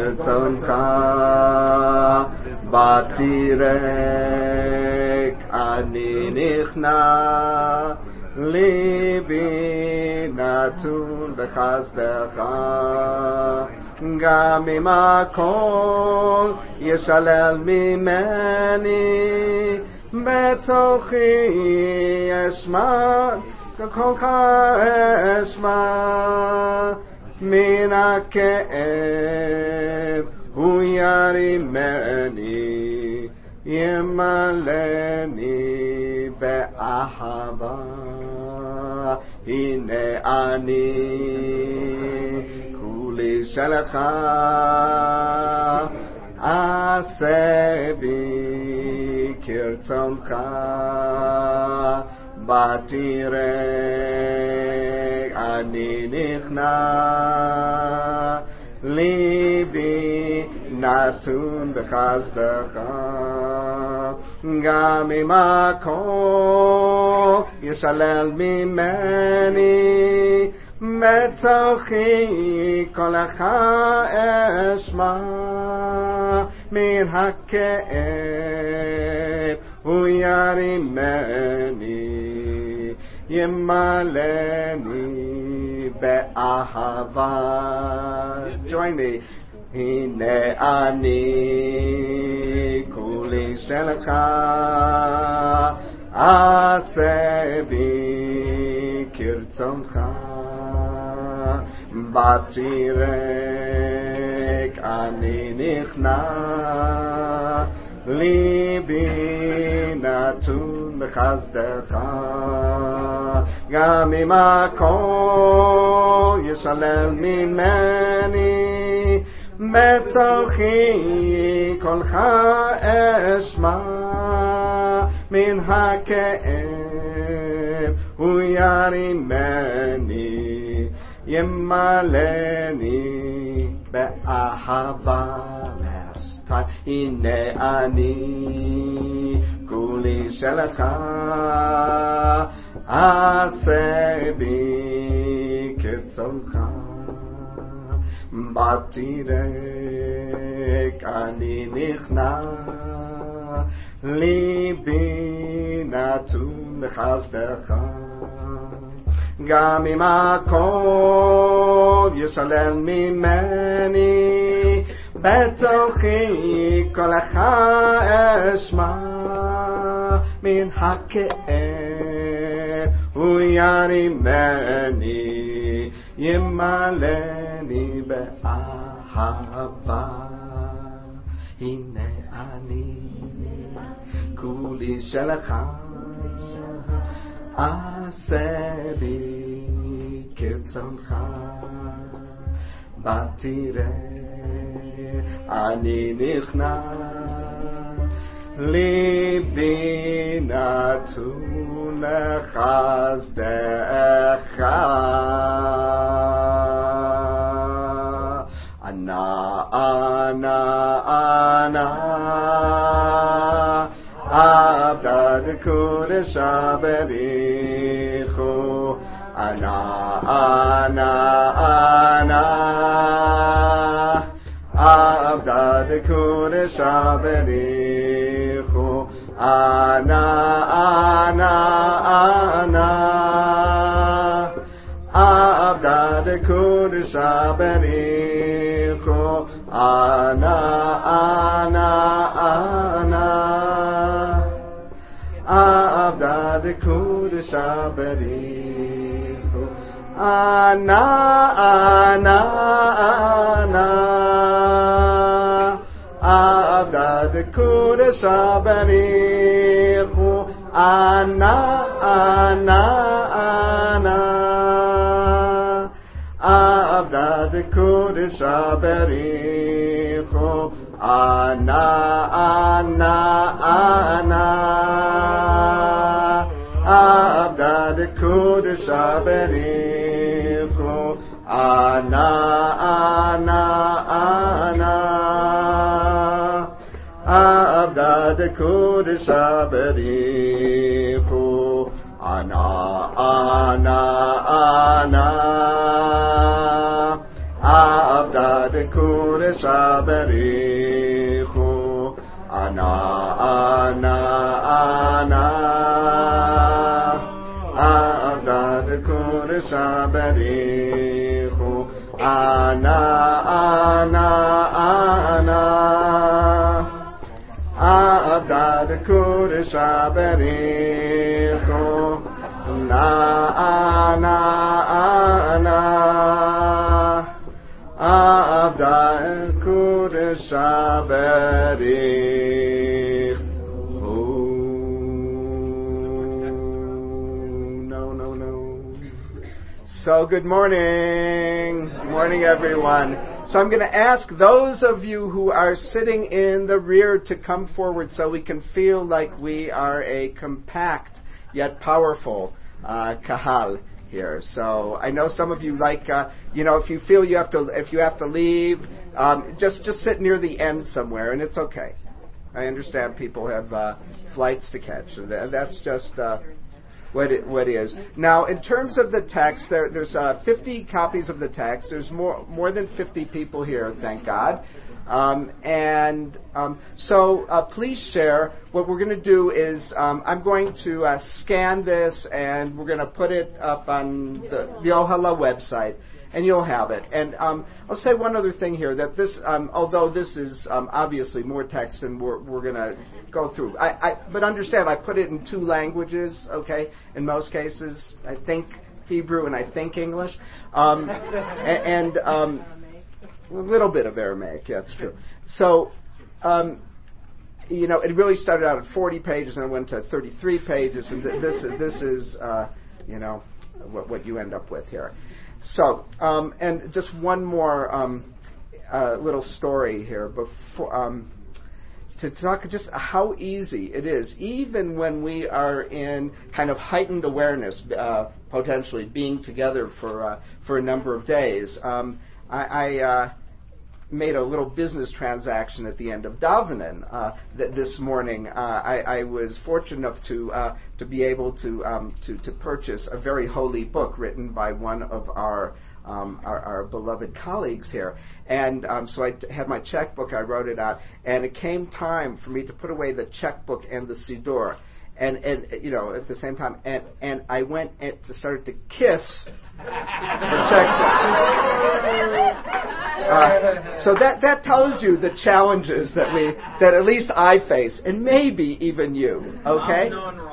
כרצונך בתירק אני נכנע ליבי נתון בחסדך גם אם הכל ישלל ממני בתוכי אשמע קולך אשמע מן הכאב הוא ירימני ימלאני באהבה הנה אני כולי שלך עשה בי כרצונך בתירק אני נכנע ליבי נתון בחסדך גם אם הכל ישלל ממני בתוכי קולך אשמע מן הכאב הוא ירימני ימלאני באהבה. Join me. הנה אני כולי שלך עשה בי כרצונך בתירק אני נכנע ליבי נתון בחסדך גם אם הכל ישלל ממני בתוכי קולך אשמע מן הכאב הוא ירימני ימלאני באהבה. Last time. הנה אני כולי שלך עשה בי כרצונך בתירק אני נכנע ליבי נתון בחסדך גם אם הכל ישלל ממני בתוכי קולך אשמע מן הכאב הוא ירימני ימלאני באהבה. הנה אני כולי שלך עשה בי כרצונך בתירק אני נכנע ליבי נתון לחסדך אנא עבדת קודש בריחו אנא עבדת קודש בריחו אנא עבדת קודש בריחו אנא עבדת קודש בריחו אנא עבדת קודש בריחו אנא עבדת קודש בריחו אנא עבדת קודש בריחו אנא עבדת קודש בריחו אנא Avda de Kudesha Berichu. Ana, Ana, Ana. Avda de Kudesha Berichu. Ana, Ana, Ana. Avda de Kudesha Berichu. Na, Ana, Ana. Avda Kudesha Berichu. No. So good morning. Good morning, everyone. So I'm going to ask those of you who are sitting in the rear to come forward so we can feel like we are a compact yet powerful kahal here. So I know some of you like, if you feel if you have to leave, just sit near the end somewhere, and it's okay. I understand people have flights to catch, and that's just what it is. Now, in terms of the text, there's 50 copies of the text. There's more than 50 people here, thank God. So please share. What we're going to do is I'm going to scan this, and we're going to put it up on the Ohala website, and you'll have it. And I'll say one other thing here, that this, although this is obviously more text than we're going to go through, but understand I put it in 2 languages, okay, in most cases. I think Hebrew and I think English. And a little bit of Aramaic, yeah, that's true. So, it really started out at 40 pages and it went to 33 pages, and this is what you end up with here. So, and just one more little story here before to talk just how easy it is, even when we are in kind of heightened awareness, potentially being together for a number of days. I made a little business transaction at the end of Davening this morning. I was fortunate enough to be able to purchase a very holy book written by one of our beloved colleagues here, and so I had my checkbook. I wrote it out, and it came time for me to put away the checkbook and the siddur. And at the same time, and I went and started to kiss the checkbook. So that tells you the challenges that at least I face, and maybe even you. Okay,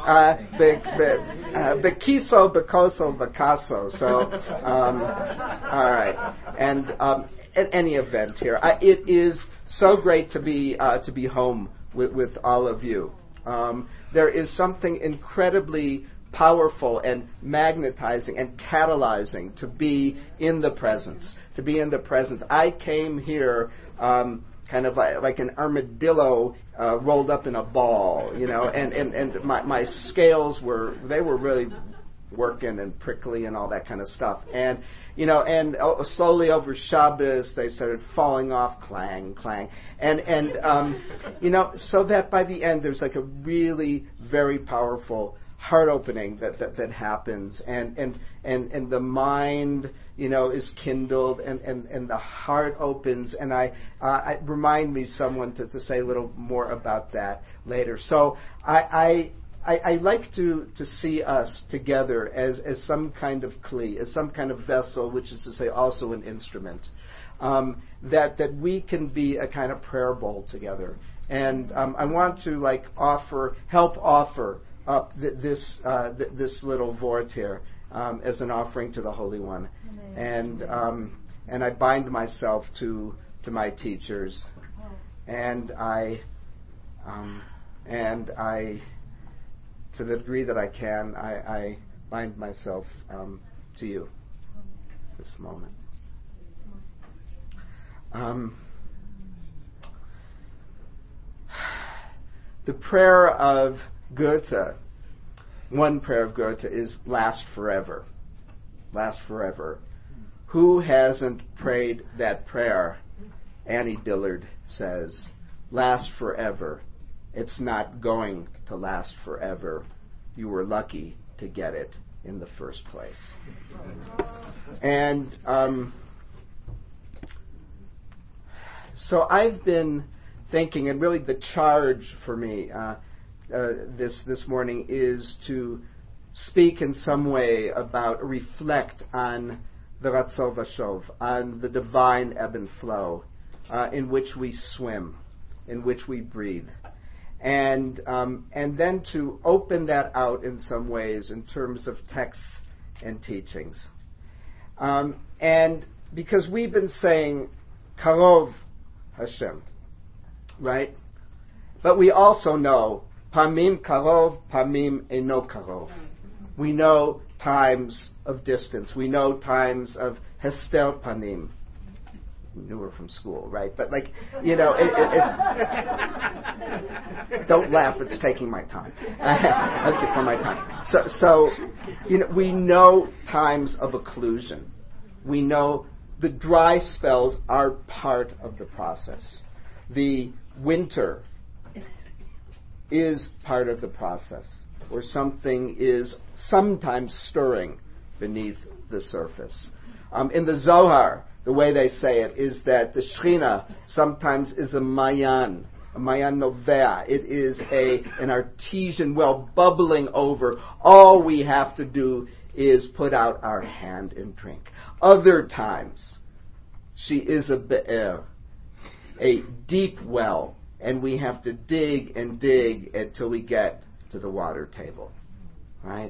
bekiso, bekoso, bekaso. So, all right, and at any event here, it is so great to be home with all of you. There is something incredibly powerful and magnetizing and catalyzing to be in the presence. I came here kind of like an armadillo rolled up in a ball, and my scales were really working and prickly and all that kind of stuff. And, slowly over Shabbos, they started falling off, clang, clang. And so that by the end, there's like a really very powerful heart opening that happens. And the mind, is kindled and the heart opens. And I remind me someone to say a little more about that later. So I like to see us together as some kind of kli, as some kind of vessel, which is to say also an instrument, that we can be a kind of prayer bowl together. And I want to help offer up this little vort here as an offering to the Holy One. And I bind myself to my teachers, and I to the degree that I can, I bind myself to you this moment. The prayer of Goethe, one prayer of Goethe, is last forever. Last forever. Who hasn't prayed that prayer? Annie Dillard says, last forever. It's not going to last forever. You were lucky to get it in the first place. And So I've been thinking, and really the charge for me this morning is to speak in some way about, reflect on the Ratzon Vashov, on the divine ebb and flow in which we swim, in which we breathe. And then to open that out in some ways in terms of texts and teachings. And because we've been saying, Karov Hashem, right? But we also know, Pamim Karov, Pamim Eno Karov. We know times of distance. We know times of Hester Panim. Knew her from school, right? But it's don't laugh. It's taking my time. Okay, for my time. So we know times of occlusion. We know the dry spells are part of the process. The winter is part of the process, where something is sometimes stirring beneath the surface. In the Zohar, the way they say it is that the Shechina sometimes is a mayan novea. It is an artesian well bubbling over. All we have to do is put out our hand and drink. Other times, she is a be'er, a deep well, and we have to dig and dig until we get to the water table, right?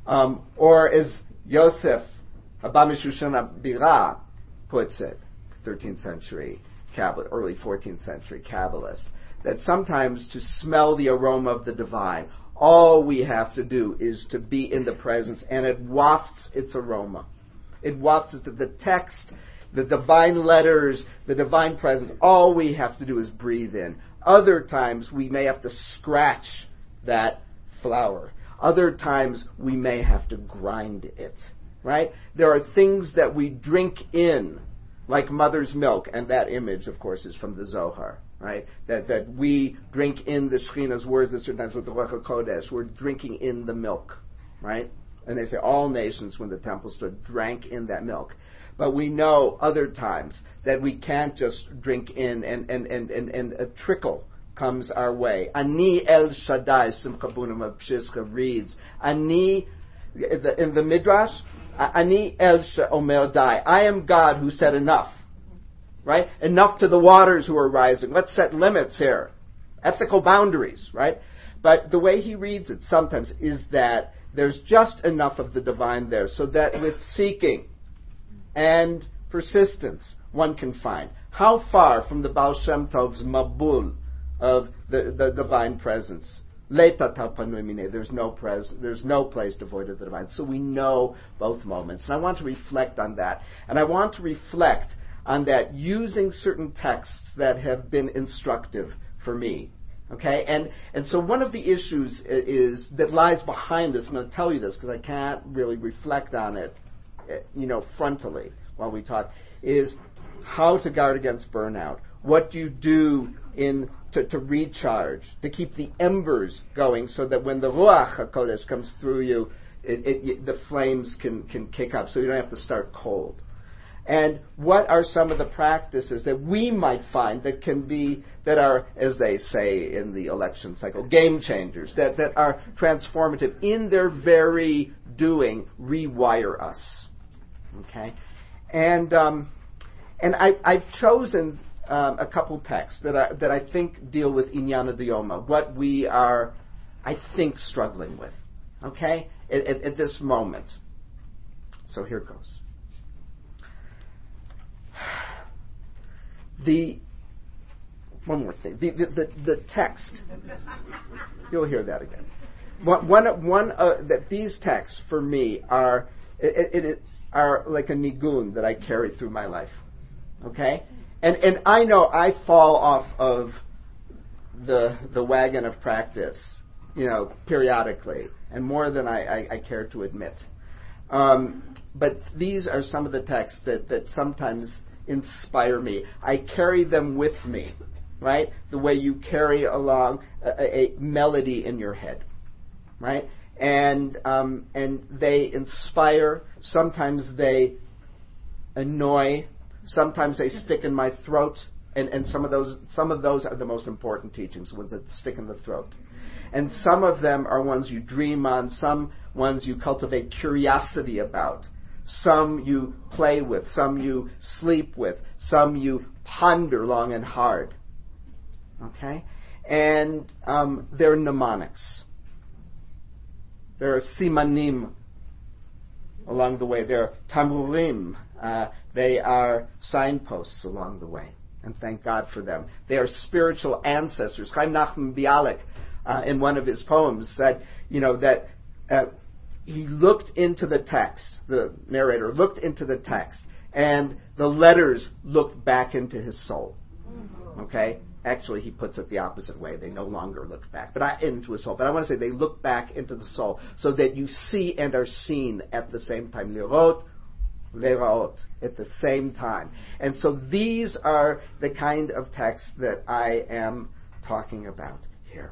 Or as Yosef Haba Mishushana Bira puts it, 13th century Kabbalah, early 14th century Kabbalist, that sometimes to smell the aroma of the divine, all we have to do is to be in the presence, and it wafts its aroma. It wafts the text, the divine letters, the divine presence. All we have to do is breathe in. Other times we may have to scratch that flower. Other times we may have to grind it. Right? There are things that we drink in, like mother's milk, and that image, of course, is from the Zohar, right? That we drink in the Shechina's words at certain times with the Ruach HaKodesh. We're drinking in the milk, right? And they say all nations, when the temple stood, drank in that milk. But we know other times that we can't just drink in, and a trickle comes our way. Ani El Shaddai, Simcha Bunim of Pshischa reads, Ani, in the Midrash, Ani El She'omer Dai. I am God who said enough. Right? Enough to the waters who are rising. Let's set limits here. Ethical boundaries, right? But the way he reads it sometimes is that there's just enough of the divine there so that with seeking and persistence one can find. How far from the Baal Shem Tov's Mabul of the divine presence? There's no place devoid of the divine. So we know both moments. And I want to reflect on that. And I want to reflect on that using certain texts that have been instructive for me. Okay? And so one of the issues is that lies behind this, I'm going to tell you this because I can't really reflect on it, frontally while we talk, is how to guard against burnout. What do you do to recharge, to keep the embers going so that when the Ruach HaKodesh comes through you, the flames can kick up so you don't have to start cold. And what are some of the practices that we might find that are, as they say in the election cycle, game changers, that are transformative in their very doing, rewire us. Okay? And I've chosen a couple texts that I think deal with Inyana Diyoma, what we are, I think, struggling with, okay, at this moment. So here goes. One more thing. The text. You'll hear that again. That these texts for me are like a nigun that I carry through my life, okay. And I know I fall off of the wagon of practice, periodically, and more than I care to admit. But these are some of the texts that sometimes inspire me. I carry them with me, right? The way you carry along a melody in your head, right? And they inspire. Sometimes they annoy. Sometimes they stick in my throat. And some of those are the most important teachings, the ones that stick in the throat. And some of them are ones you dream on, some ones you cultivate curiosity about, some you play with, some you sleep with, some you ponder long and hard. Okay? And they're mnemonics. There are simanim along the way. There are tamurim. They are signposts along the way. And thank God for them. They are spiritual ancestors. Chaim Nachman Bialik, in one of his poems, said, that he looked into the text, the narrator looked into the text, and the letters looked back into his soul. Okay? Actually, he puts it the opposite way. They no longer look back into his soul. But I want to say they look back into the soul so that you see and are seen at the same time. Lirot, leraot, at the same time. And so these are the kind of texts that I am talking about here.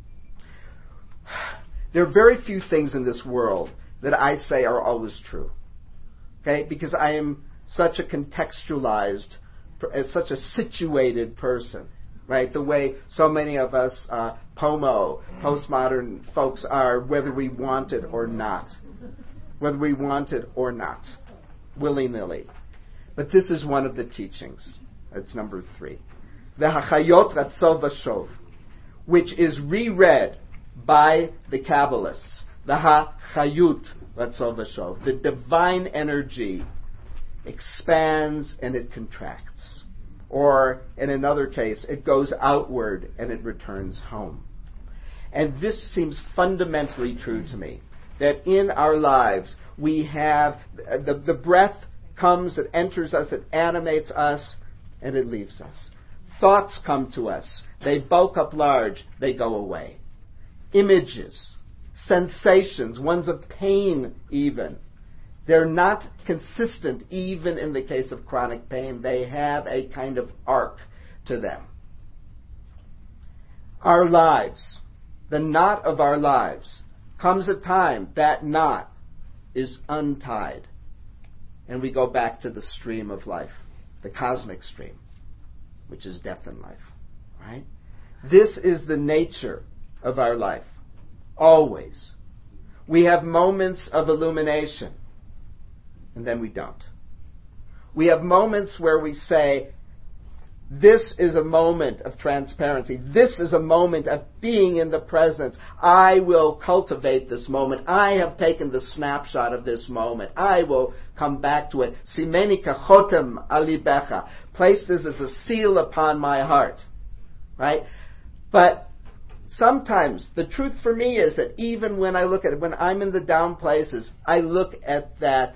There are very few things in this world that I say are always true. Okay? Because I am such a contextualized, such a situated person. Right? The way so many of us postmodern folks are, whether we want it or not. Whether we want it or not. Willy-nilly. But this is one of the teachings. That's number 3. V'hachayot ratzov v'shov, which is reread by the Kabbalists. V'hachayut ratzov v'shov. The divine energy expands and it contracts. Or, in another case, it goes outward and it returns home. And this seems fundamentally true to me. That in our lives, we have, the breath comes, it enters us, it animates us, and it leaves us. Thoughts come to us. They bulk up large, they go away. Images, sensations, ones of pain even. They're not consistent, even in the case of chronic pain. They have a kind of arc to them. Our lives, the knot of our lives, comes a time that knot is untied. And we go back to the stream of life, the cosmic stream, which is death and life. Right? This is the nature of our life. Always. We have moments of illumination. And then we don't. We have moments where we say, this is a moment of transparency. This is a moment of being in the presence. I will cultivate this moment. I have taken the snapshot of this moment. I will come back to it. Simeni kachotem alibecha. Place this as a seal upon my heart. Right? But sometimes the truth for me is that even when I look at it, when I'm in the down places, I look at that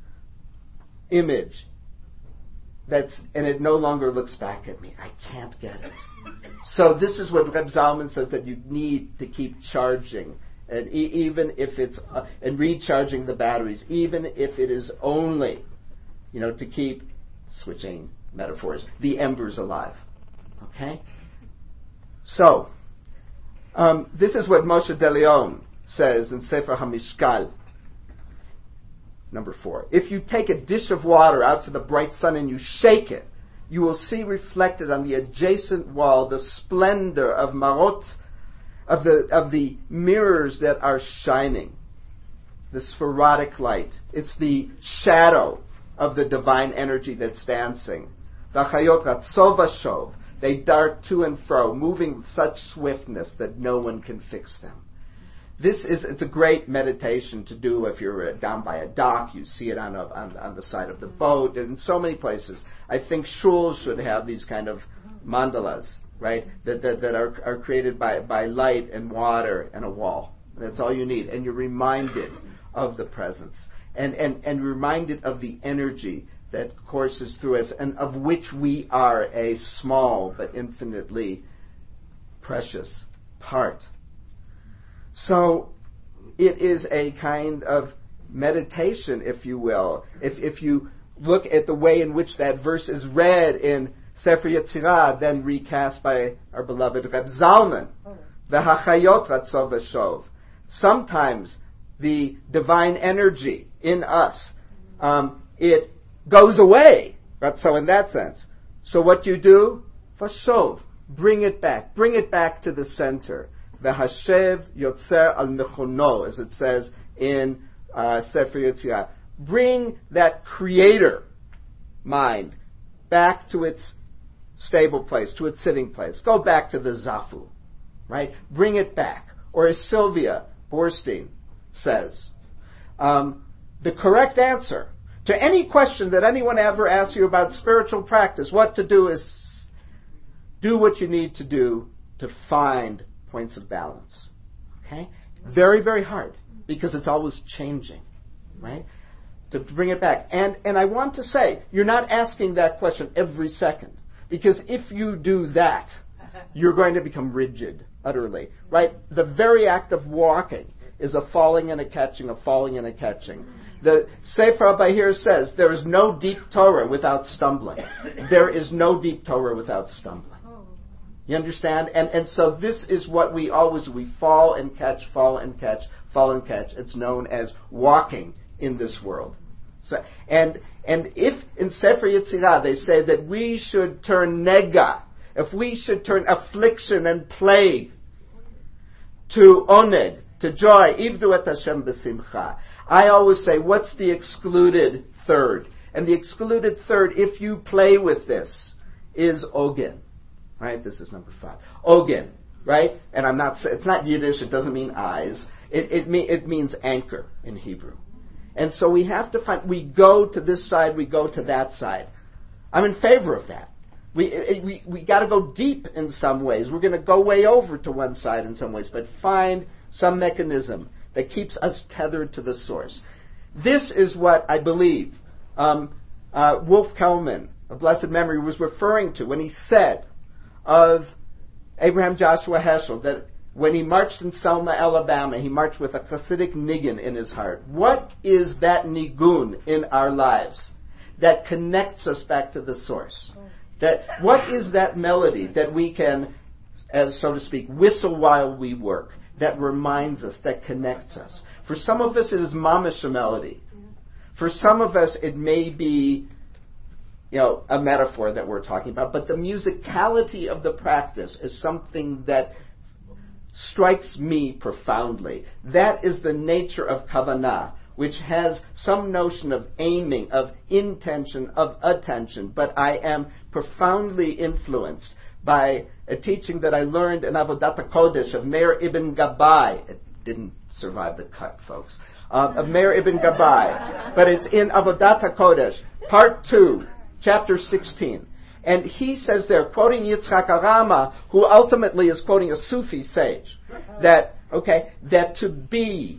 image and it no longer looks back at me. I can't get it. So this is what Reb Zalman says, that you need to keep charging, and even if it's and recharging the batteries, even if it is only, to keep, switching metaphors, the embers alive. Okay. So this is what Moshe de Leon says in Sefer HaMishkal. Number 4. If you take a dish of water out to the bright sun and you shake it, you will see reflected on the adjacent wall the splendor of marot, of the mirrors that are shining. The spherotic light. It's the shadow of the divine energy that's dancing. V'chayot ratzov v'shov. They dart to and fro, moving with such swiftness that no one can fix them. It's a great meditation to do if you're down by a dock. You see it on the side of the boat, and in so many places. I think shuls should have these kind of mandalas, right? That are created by light and water and a wall. That's all you need, and you're reminded of the presence, and reminded of the energy that courses through us, and of which we are a small but infinitely precious part. So it is a kind of meditation, if you will. If you look at the way in which that verse is read in Sefer Yetzirah, then recast by our beloved Reb Zalman, V'hachayot ratzov v'shov. Sometimes the divine energy in us, it goes away. Right? So in that sense. So what do? Vashov, bring it back to the center. V'hashev yotzer al mechono, as it says in Sefer Yetzirah. Bring that creator mind back to its stable place, to its sitting place. Go back to the Zafu, right? Bring it back. Or as Sylvia Borstein says, the correct answer to any question that anyone ever asks you about spiritual practice, what to do is do what you need to do to find points of balance. Okay? Very, very hard, because it's always changing, right? To bring it back. And I want to say, you're not asking that question every second, because if you do that, you're going to become rigid, utterly, right? The very act of walking is a falling and a catching, a falling and a catching. The Sefer Bahir says, there is no deep Torah without stumbling. There is no deep Torah without stumbling. You understand? And so this is what we always do. We fall and catch, fall and catch, fall and catch. It's known as walking in this world. So, and if in Sefer Yetzirah they say that we should turn nega, if we should turn affliction and plague to oneg, to joy, ivdu et Hashem b'simcha, I always say, what's the excluded third? And the excluded third, if you play with this, is ogen. Right? This is number 5. Ogen. Right? And it's not Yiddish, it doesn't mean eyes. It means anchor in Hebrew. And so we have to we go to this side, we go to that side. I'm in favor of that. We got to go deep in some ways. We're going to go way over to one side in some ways, but find some mechanism that keeps us tethered to the source. This is what I believe Wolf Kelman, of blessed memory, was referring to when he said of Abraham Joshua Heschel that when he marched in Selma, Alabama, he marched with a Hasidic nigun in his heart. What is that nigun in our lives that connects us back to the source? What is that melody that we can, as so to speak, whistle while we work, that reminds us, that connects us? For some of us, it is mamish a melody. For some of us, it may be, a metaphor that we're talking about. But the musicality of the practice is something that strikes me profoundly. That is the nature of kavanah, which has some notion of aiming, of intention, of attention. But I am profoundly influenced by a teaching that I learned in Avodat HaKodesh of Meir Ibn Gabbai. It didn't survive the cut, folks. Of Meir Ibn Gabbai. But it's in Avodat HaKodesh, part 2, chapter 16. And he says there, quoting Yitzchak Arama, who ultimately is quoting a Sufi sage, that to be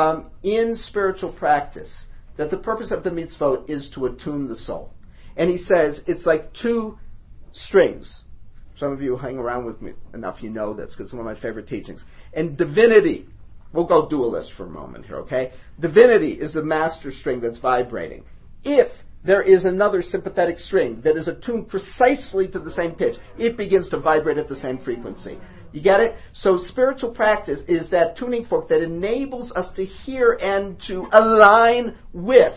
in spiritual practice, that the purpose of the mitzvot is to attune the soul. And he says it's like 2 strings. Some of you hang around with me enough, you know this, because it's one of my favorite teachings. And divinity, we'll go dualist for a moment here, okay? Divinity is the master string that's vibrating. If there is another sympathetic string that is attuned precisely to the same pitch, it begins to vibrate at the same frequency. You get it? So spiritual practice is that tuning fork that enables us to hear and to align with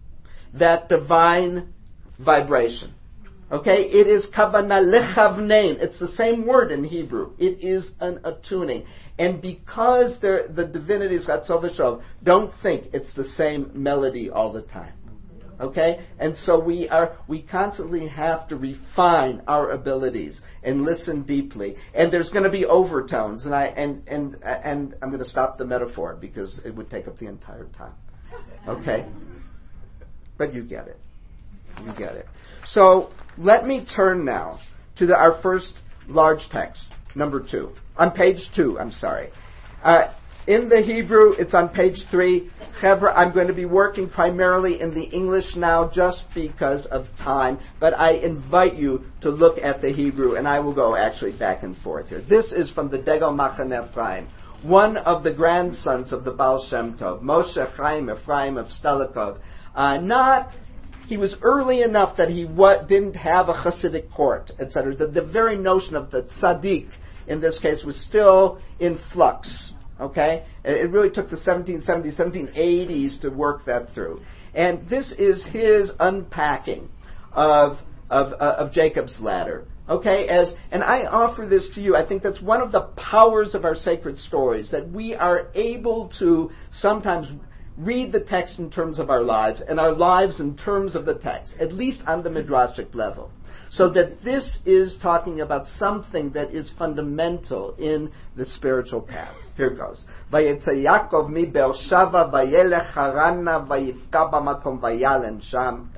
that divine vibration. Okay? It is kavanah lechavnein. It's the same word in Hebrew. It is an attuning. And because the divinities, Ratzov v'Shov, don't think it's the same melody all the time. Okay? And so we constantly have to refine our abilities and listen deeply. And there's going to be overtones, and I'm going to stop the metaphor because it would take up the entire time. Okay? But you get it. You get it. So let me turn now to our first large text, number 2. On page 2, I'm sorry. In the Hebrew, it's on page 3. However, I'm going to be working primarily in the English now just because of time, but I invite you to look at the Hebrew, and I will go actually back and forth here. This is from the Degel Machaneh Ephraim, one of the grandsons of the Baal Shem Tov, Moshe Chaim Ephraim of Stelikov. He was early enough that he didn't have a Hasidic court, etc. The very notion of the tzaddik, in this case, was still in flux. Okay? It really took the 1770s, 1780s to work that through. And this is his unpacking of of Jacob's ladder. Okay, and I offer this to you. I think that's one of the powers of our sacred stories, that we are able to sometimes read the text in terms of our lives, and our lives in terms of the text, at least on the midrashic level. So that this is talking about something that is fundamental in the spiritual path. Here goes. Vayetze Yaakov mi Beersheva vayelech Harana vayifka b'makom vayalen sham.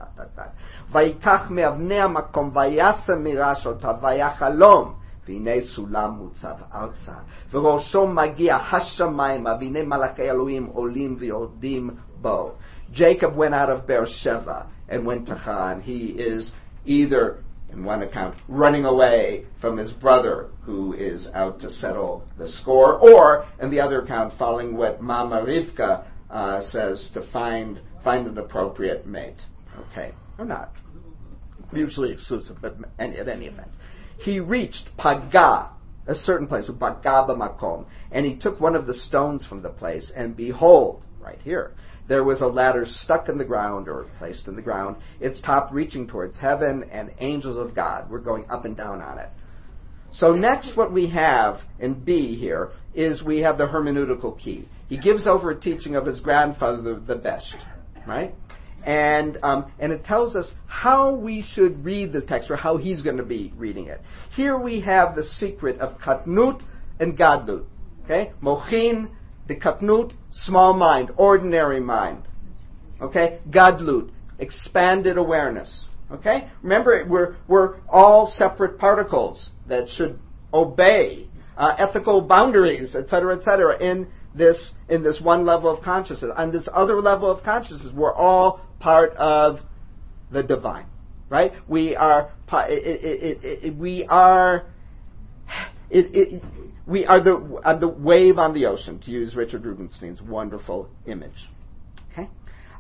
ויקח מאבני המקום וישם מראשותה ויחלום והנה סולם מוצב ארצה וראשו מגיע השמיימה והנה מלאכי אלוהים עולים ויורדים בו. Jacob went out of Beersheba and went to Haran. He is either, in one account, running away from his brother who is out to settle the score, or, in the other account, following what Mama Rivka says, to find an appropriate mate. Okay, or not. Mutually exclusive, but at any event. He reached Paga, a certain place, Paga b'makom, and he took one of the stones from the place, and behold, right here, there was a ladder stuck in the ground, or placed in the ground, its top reaching towards heaven, and angels of God were going up and down on it. So next what we have in B here is we have the hermeneutical key. He gives over a teaching of his grandfather, the best, right? And it tells us how we should read the text, or how he's going to be reading it. Here we have the secret of katnut and gadlut. Okay, mochin, the katnut, small mind, ordinary mind. Okay, gadlut, expanded awareness. Okay, remember we're all separate particles that should obey ethical boundaries, etc., in this one level of consciousness. On this other level of consciousness, we're all part of the divine, right? We are the wave on the ocean, to use Richard Rubinstein's wonderful image. Okay,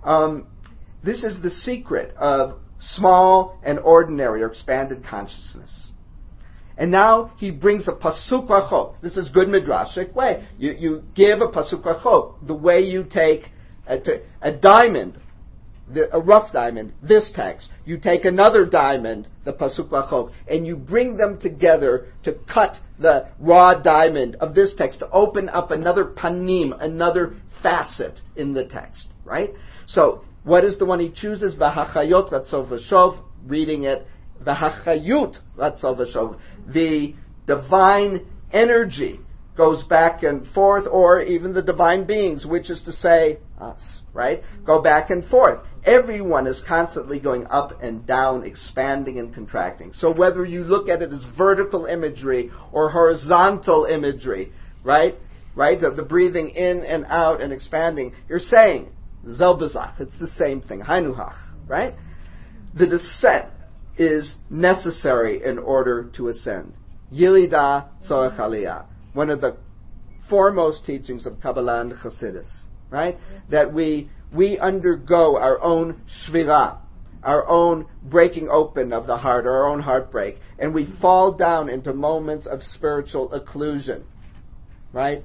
this is the secret of small and ordinary or expanded consciousness. And now he brings a pasuk rachok. This is good midrashic way. You give a pasuk rachok, the way you take a diamond, a rough diamond, this text. You take another diamond, the pasuk rachok, and you bring them together to cut the raw diamond of this text to open up another panim, another facet in the text, right? So, what is the one he chooses? V'hachayot ratzov v'shov, reading it. V'hachayut ratzov v'shov, the divine energy goes back and forth, or even the divine beings, which is to say us, right? Go back and forth. Everyone is constantly going up and down, expanding and contracting. So whether you look at it as vertical imagery or horizontal imagery, right? The breathing in and out and expanding, you're saying, Zelbazach, it's the same thing, Hainuhach, right? The descent is necessary in order to ascend. Yilida tzorech aliyah, one of the foremost teachings of Kabbalah and Chassidus, right? That we undergo our own shvira, our own breaking open of the heart, our own heartbreak, and we fall down into moments of spiritual occlusion, right?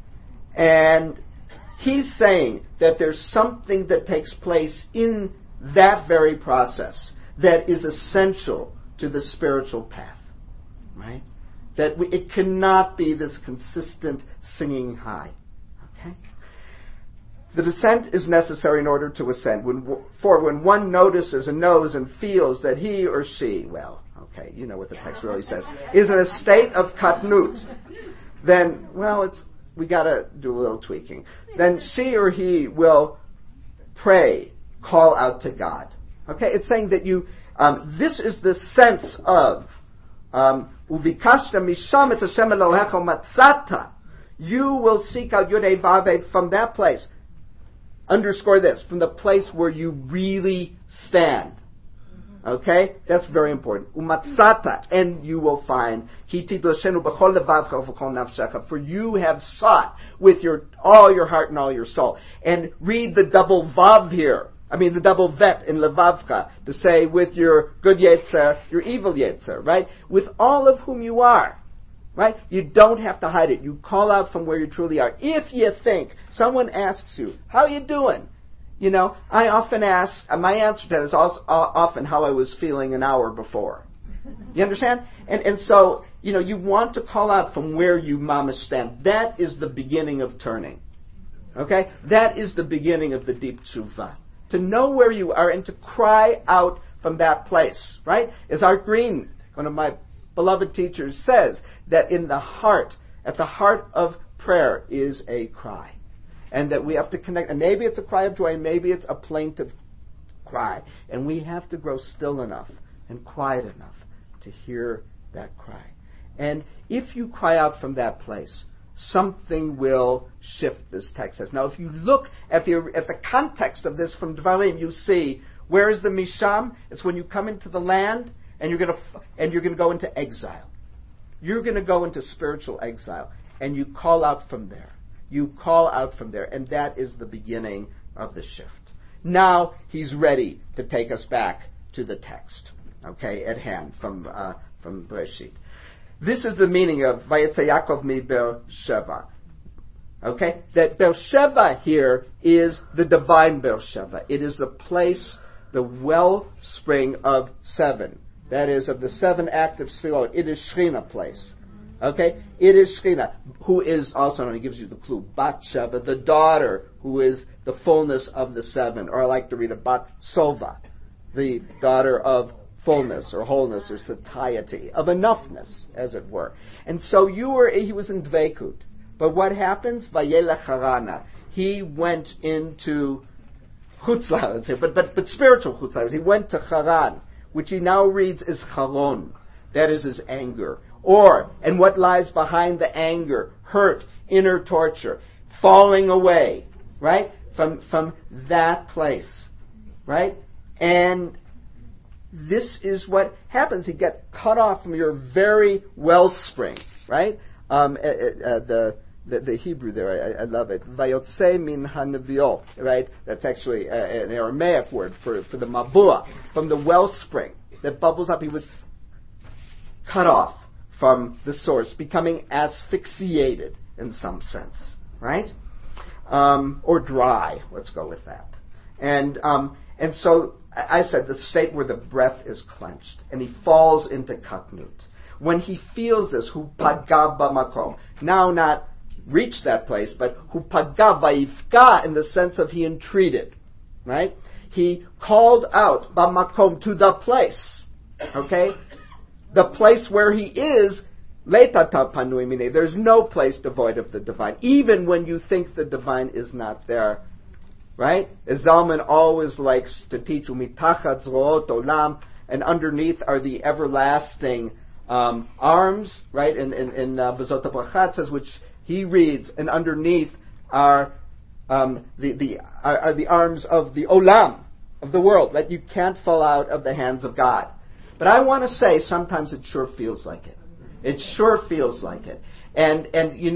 And he's saying that there's something that takes place in that very process that is essential to the spiritual path, right? That it cannot be this consistent singing high, okay? The descent is necessary in order to ascend. For when one notices and knows and feels that he or she, well, okay, you know what the text really says, is in a state of katnut, then, well, we got to do a little tweaking. Then she or he will pray, call out to God. Okay, it's saying that this is the sense of uvikashta misham et Hashem Elohecha matzata. You will seek out Yud Vav from that place. Underscore this, from the place where you really stand. Okay, that's very important. Umatzata, and you will find. For you have sought with all your heart and all your soul. And read the double vav here. The double vet in Levavka, to say with your good yetzer, your evil yetzer, right? With all of whom you are, right? You don't have to hide it. You call out from where you truly are. If you think someone asks you, how are you doing? I often ask, my answer to that is also often how I was feeling an hour before. You understand? And so, you want to call out from where you mama stand. That is the beginning of turning. Okay? That is the beginning of the deep tshuva. To know where you are and to cry out from that place. Right? As Art Green, one of my beloved teachers, says, that at the heart of prayer is a cry. And that we have to connect. And maybe it's a cry of joy, maybe it's a plaintive cry. And we have to grow still enough and quiet enough to hear that cry. And if you cry out from that place, something will shift, this text says. Now, if you look at the context of this from Dvarim, you see, where is the Misham? It's when you come into the land and you're going to go into exile. You're going to go into spiritual exile, and you call out from there. You call out from there, and that is the beginning of the shift. Now he's ready to take us back to the text, okay, at hand from Bereshit. This is the meaning of Vayetze Yaakov mi Beersheva. Okay, that Beersheva here is the divine Beersheva. It is the place, the wellspring of seven. That is, of the seven active Sfirot. It is Shechina place. Okay? It is Shechina, who is also, and he gives you the clue, Bat Sheva, the daughter, who is the fullness of the seven. Or I like to read a Bat Sova, the daughter of fullness, or wholeness, or satiety, of enoughness, as it were. And so he was in Dveikut. But what happens? Vayelech Harana. He went into Chutzla, but spiritual Chutzla. He went to Haran, which he now reads as Charon. That is his anger. And what lies behind the anger? Hurt, inner torture, falling away, right? From that place, right? And this is what happens. You get cut off from your very wellspring, right? The Hebrew there, I love it. Vayotze min hanevio, right? That's actually an Aramaic word for the mabua, from the wellspring that bubbles up. He was cut off from the source, becoming asphyxiated in some sense, right? Or dry. Let's go with that. And so I said the state where the breath is clenched, and he falls into katnut. When he feels this, hu pagav b'makom, now not reach that place, but hu pagav vayifka, in the sense of he entreated, right? He called out b'makom, to the place, okay? The place where he is, leitata panui mine. There's no place devoid of the divine, even when you think the divine is not there. Right? As Zalman always likes to teach, umitachat zroot olam, and underneath are the everlasting arms, right? And V'zot HaBracha says, which he reads, and underneath are the arms of the olam, of the world, that you can't fall out of the hands of God. But I want to say, sometimes it sure feels like it. It sure feels like it. And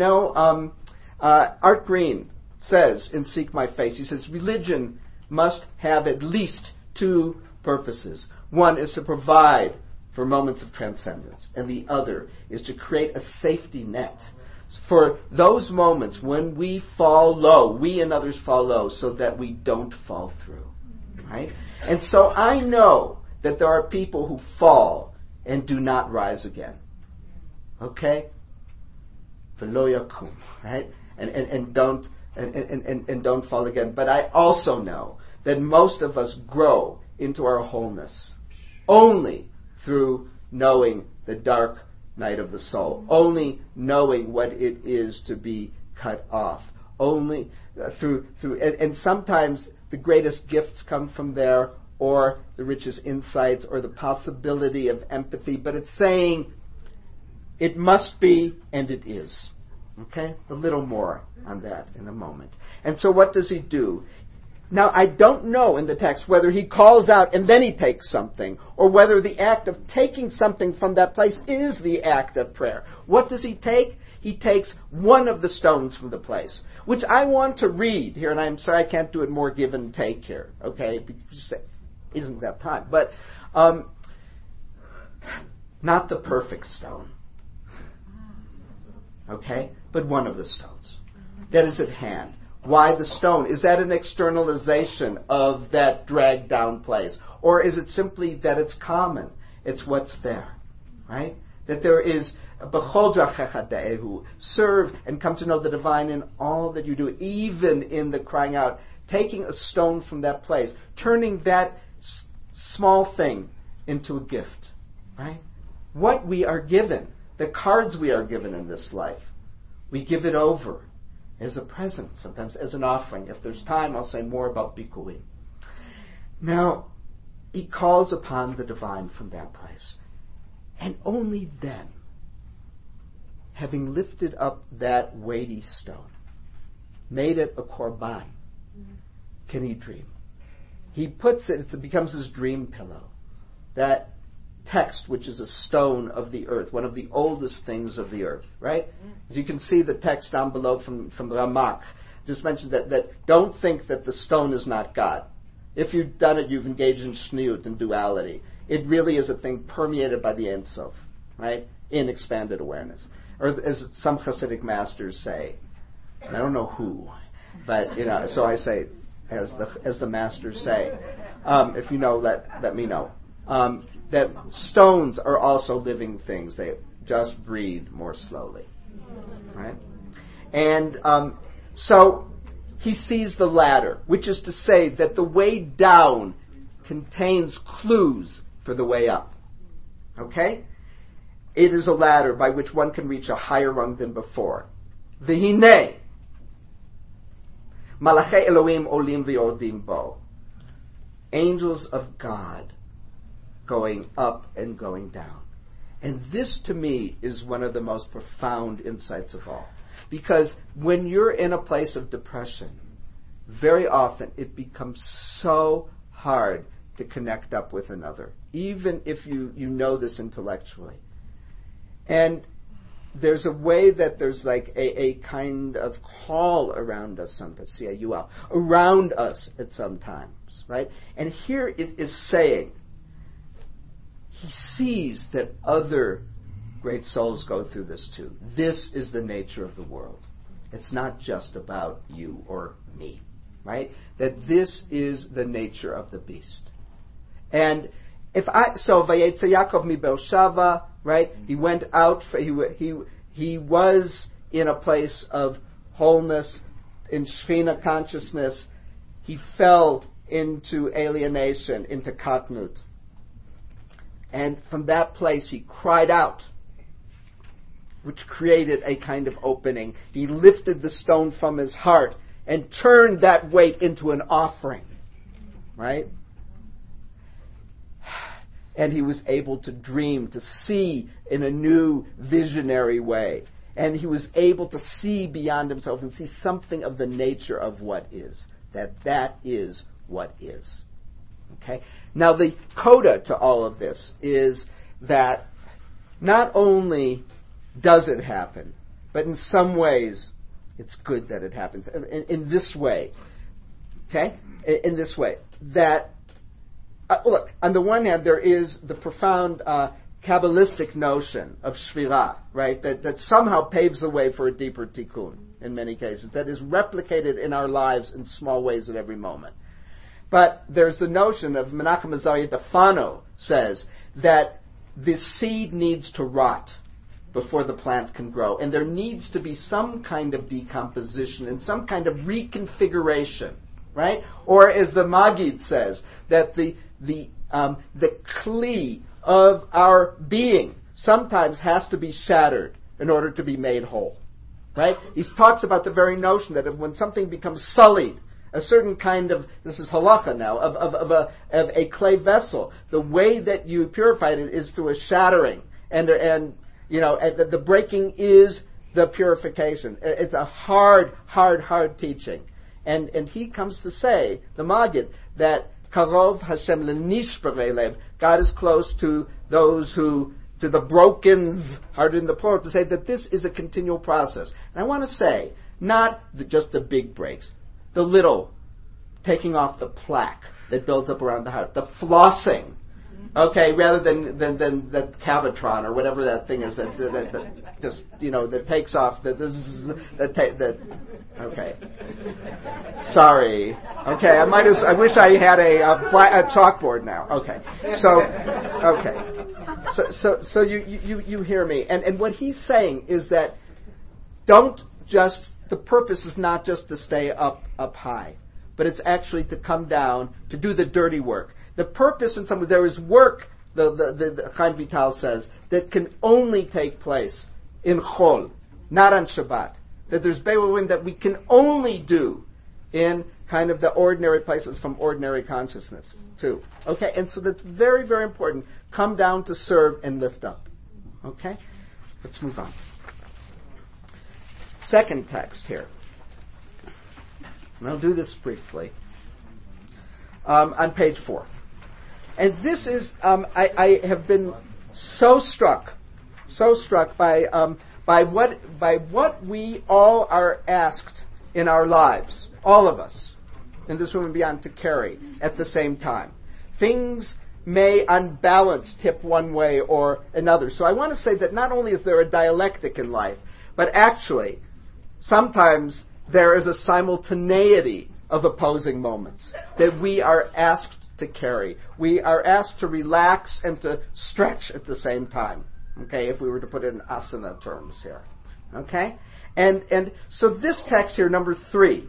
Art Green says in Seek My Face, he says, religion must have at least two purposes. One is to provide for moments of transcendence, and the other is to create a safety net for those moments when we fall low, we and others fall low, so that we don't fall through. Right? And so I know that there are people who fall and do not rise again. Okay? V'lo yakum, right? And don't fall again. But I also know that most of us grow into our wholeness only through knowing the dark night of the soul, only knowing what it is to be cut off, only through and sometimes the greatest gifts come from there, or the richest insights, or the possibility of empathy. But it's saying it must be, and it is. Okay? A little more on that in a moment. And so what does he do? Now, I don't know in the text whether he calls out and then he takes something, or whether the act of taking something from that place is the act of prayer. What does he take? He takes one of the stones from the place, which I want to read here, and I'm sorry I can't do it more give and take here, okay? Because it isn't that time. But not the perfect stone. Okay? But one of the stones that is at hand. Why the stone? Is that an externalization of that dragged down place? Or is it simply that it's common? It's what's there, right? That there is b'chol drachecha da'ehu, serve and come to know the divine in all that you do, even in the crying out, taking a stone from that place, turning that small thing into a gift, right? What we are given, the cards we are given in this life, we give it over as a present, sometimes as an offering. If there's time, I'll say more about bikurim. Now, he calls upon the divine from that place. And only then, having lifted up that weighty stone, made it a korban, can he dream. He puts it, it becomes his dream pillow. That text, which is a stone of the earth, one of the oldest things of the earth, right? As you can see the text down below from Ramak, just mentioned that don't think that the stone is not God. If you've done it, you've engaged in shniut and duality. It really is a thing permeated by the Ein Sof, right? In expanded awareness. Or as some Hasidic masters say, and I don't know who, but so I say, as the masters say, if you know, let me know. That stones are also living things. They just breathe more slowly, right? And so he sees the ladder, which is to say that the way down contains clues for the way up. Okay? It is a ladder by which one can reach a higher rung than before. V'hinei, malachei Elohim olim v'yordim bo. Angels of God going up and going down. And this, to me, is one of the most profound insights of all. Because when you're in a place of depression, very often it becomes so hard to connect up with another, even if you know this intellectually. And there's a way that there's like a kind of call around us sometimes, C-A-U-L, around us at some times, right? And here it is saying, he sees that other great souls go through this too. This is the nature of the world. It's not just about you or me, right? That this is the nature of the beast. And Vayetze Yaakov mi Beersheva, right? He went out. He was in a place of wholeness, in Shekhinah consciousness. He fell into alienation, into katnut. And from that place he cried out, which created a kind of opening. He lifted the stone from his heart and turned that weight into an offering, right? And he was able to dream, to see in a new visionary way. And he was able to see beyond himself and see something of the nature of what is. That is what is. Okay? Now the coda to all of this is that not only does it happen, but in some ways it's good that it happens. In this way. Okay? In this way. That, look, on the one hand there is the profound Kabbalistic notion of Shvirah, right? That somehow paves the way for a deeper tikkun in many cases. That is replicated in our lives in small ways at every moment. But there's the notion of Menachem Azaria Defano says that the seed needs to rot before the plant can grow. And there needs to be some kind of decomposition and some kind of reconfiguration, right? Or as the Maggid says, that the kli of our being sometimes has to be shattered in order to be made whole, right? He talks about the very notion that when something becomes sullied, a certain kind of, this is halacha now, of a clay vessel, the way that you purify it is through a shattering, and the breaking is the purification. It's a hard teaching, and he comes to say, the Maggid, that karov Hashem lenishbarei lev, God is close to those who, to the brokens, hard in the plural, to say that this is a continual process. And I want to say, not just the big breaks, the little taking off the plaque that builds up around the house, the flossing, Okay, rather than that Cavatron or whatever that thing is that just that takes off okay. Sorry. Okay, I wish I had a chalkboard now. Okay. So you hear me, and what he's saying is that the purpose is not just to stay up high, but it's actually to come down to do the dirty work. The purpose in there is work, the Chaim Vital says, that can only take place in Chol, not on Shabbat. That there's Be'elohim that we can only do in kind of the ordinary places from ordinary consciousness too. Okay, and so that's very, very important. Come down to serve and lift up. Okay, let's move on. Second text here. And I'll do this briefly. On page 4. And this is, I have been so struck by what we all are asked in our lives, all of us, in this room and beyond, to carry at the same time. Things may unbalance tip one way or another. So I want to say that not only is there a dialectic in life, but actually, sometimes there is a simultaneity of opposing moments that we are asked to carry. We are asked to relax and to stretch at the same time. Okay, if we were to put it in asana terms here. Okay? And so this text here, number 3,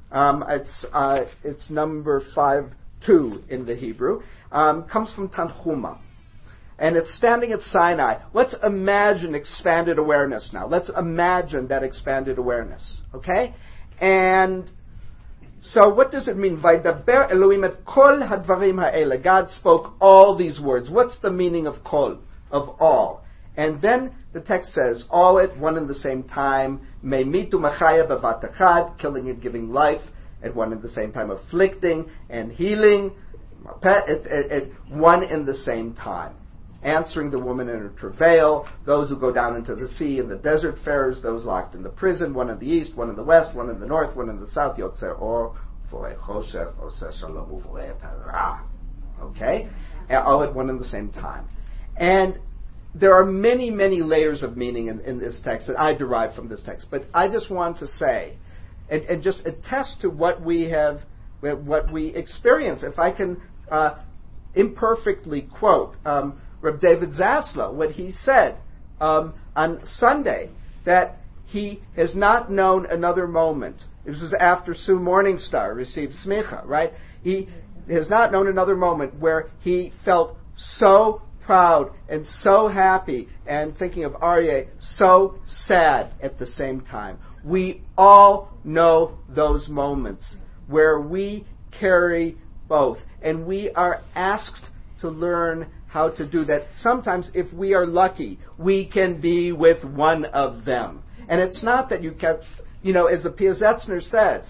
it's number 5-2 in the Hebrew, comes from Tanhuma. And it's standing at Sinai. Let's imagine expanded awareness now. Let's imagine that expanded awareness. Okay? And so what does it mean? Vaydaber Elohim et kol hadvarim ha'ele. God spoke all these words. What's the meaning of kol? Of all. And then the text says, all at one and the same time, meimitu machaya bevat echad, killing and giving life, at one and the same time, afflicting and healing, at one and the same time. Answering the woman in her travail, those who go down into the sea and the desert farers, those locked in the prison, one in the east, one in the west, one in the north, one in the south, Yotzer Or, Forei Choshech, Oseh Shalom, Uforei Tara. Okay? All at one and the same time. And there are many, many layers of meaning in this text that I derive from this text. But I just want to say, and just attest to what we experience. If I can imperfectly quote Reb David Zaslow, what he said on Sunday, that he has not known another moment. This was after Sue Morningstar received smicha, right? He has not known another moment where he felt so proud and so happy, and thinking of Aryeh, so sad at the same time. We all know those moments where we carry both, and we are asked to learn how to do that. Sometimes, if we are lucky, we can be with one of them. And it's not that you kept, as the Piazetzner says,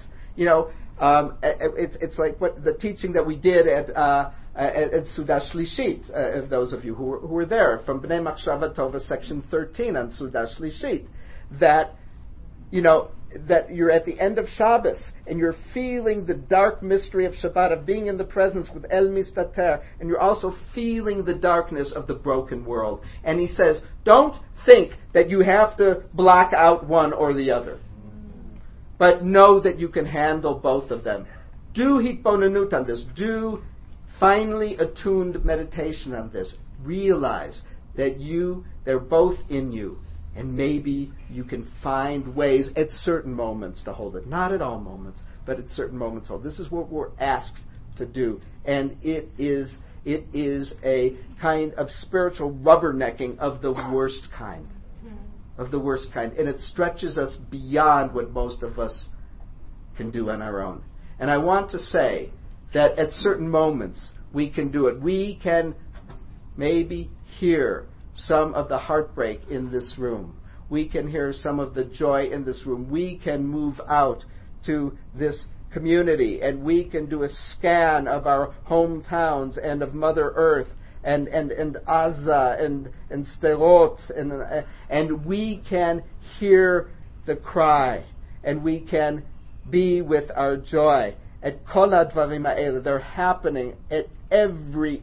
it's like what the teaching that we did at Suda Shlishit, those of you who were there, from Bnei Machshava Tova, section 13 on Suda Shlishit, that you're at the end of Shabbos, and you're feeling the dark mystery of Shabbat, of being in the presence with El Mistater, and you're also feeling the darkness of the broken world. And he says, don't think that you have to block out one or the other, but know that you can handle both of them. Do hitbonenut on this. Do finely attuned meditation on this. Realize that they're both in you. And maybe you can find ways at certain moments to hold it. Not at all moments, but at certain moments hold. This is what we're asked to do. And it is a kind of spiritual rubbernecking of the worst kind. Of the worst kind. And it stretches us beyond what most of us can do on our own. And I want to say that at certain moments we can do it. We can maybe hear some of the heartbreak in this room. We can hear some of the joy in this room. We can move out to this community, and we can do a scan of our hometowns and of Mother Earth and Aza and Sderot, and we can hear the cry, and we can be with our joy. at kol hadvarim ha'ele. They're happening at every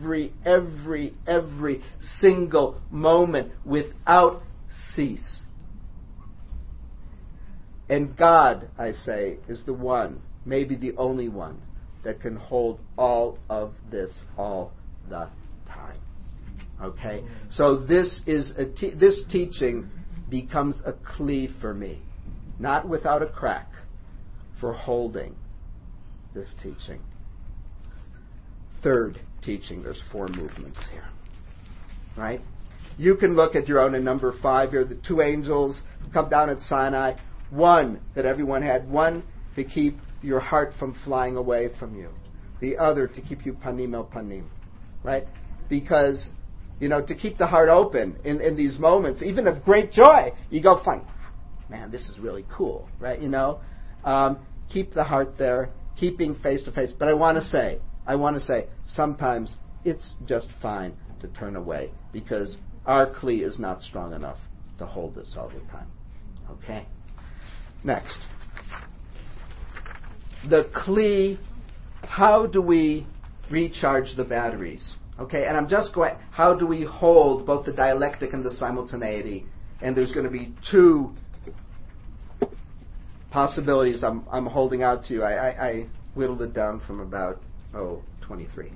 single moment without cease. And God, I say, is the one, maybe the only one, that can hold all of this all the time. Okay? So this is this teaching becomes a kli for me, not without a crack, for holding this teaching. Third teaching, there's 4 movements here. Right? You can look at your own in number 5 here, the 2 angels come down at Sinai. 1 that everyone had, 1 to keep your heart from flying away from you. The other to keep you panim el panim. Right? Because, to keep the heart open in these moments, even of great joy, you go, fine, man, this is really cool. Right? Keep the heart there, keeping face to face. But I want to say, sometimes it's just fine to turn away because our kli is not strong enough to hold this all the time. Okay? Next. The kli, how do we recharge the batteries? Okay, and I'm just going, how do we hold both the dialectic and the simultaneity? And there's going to be 2 possibilities I'm holding out to you. I whittled it down from about, 23.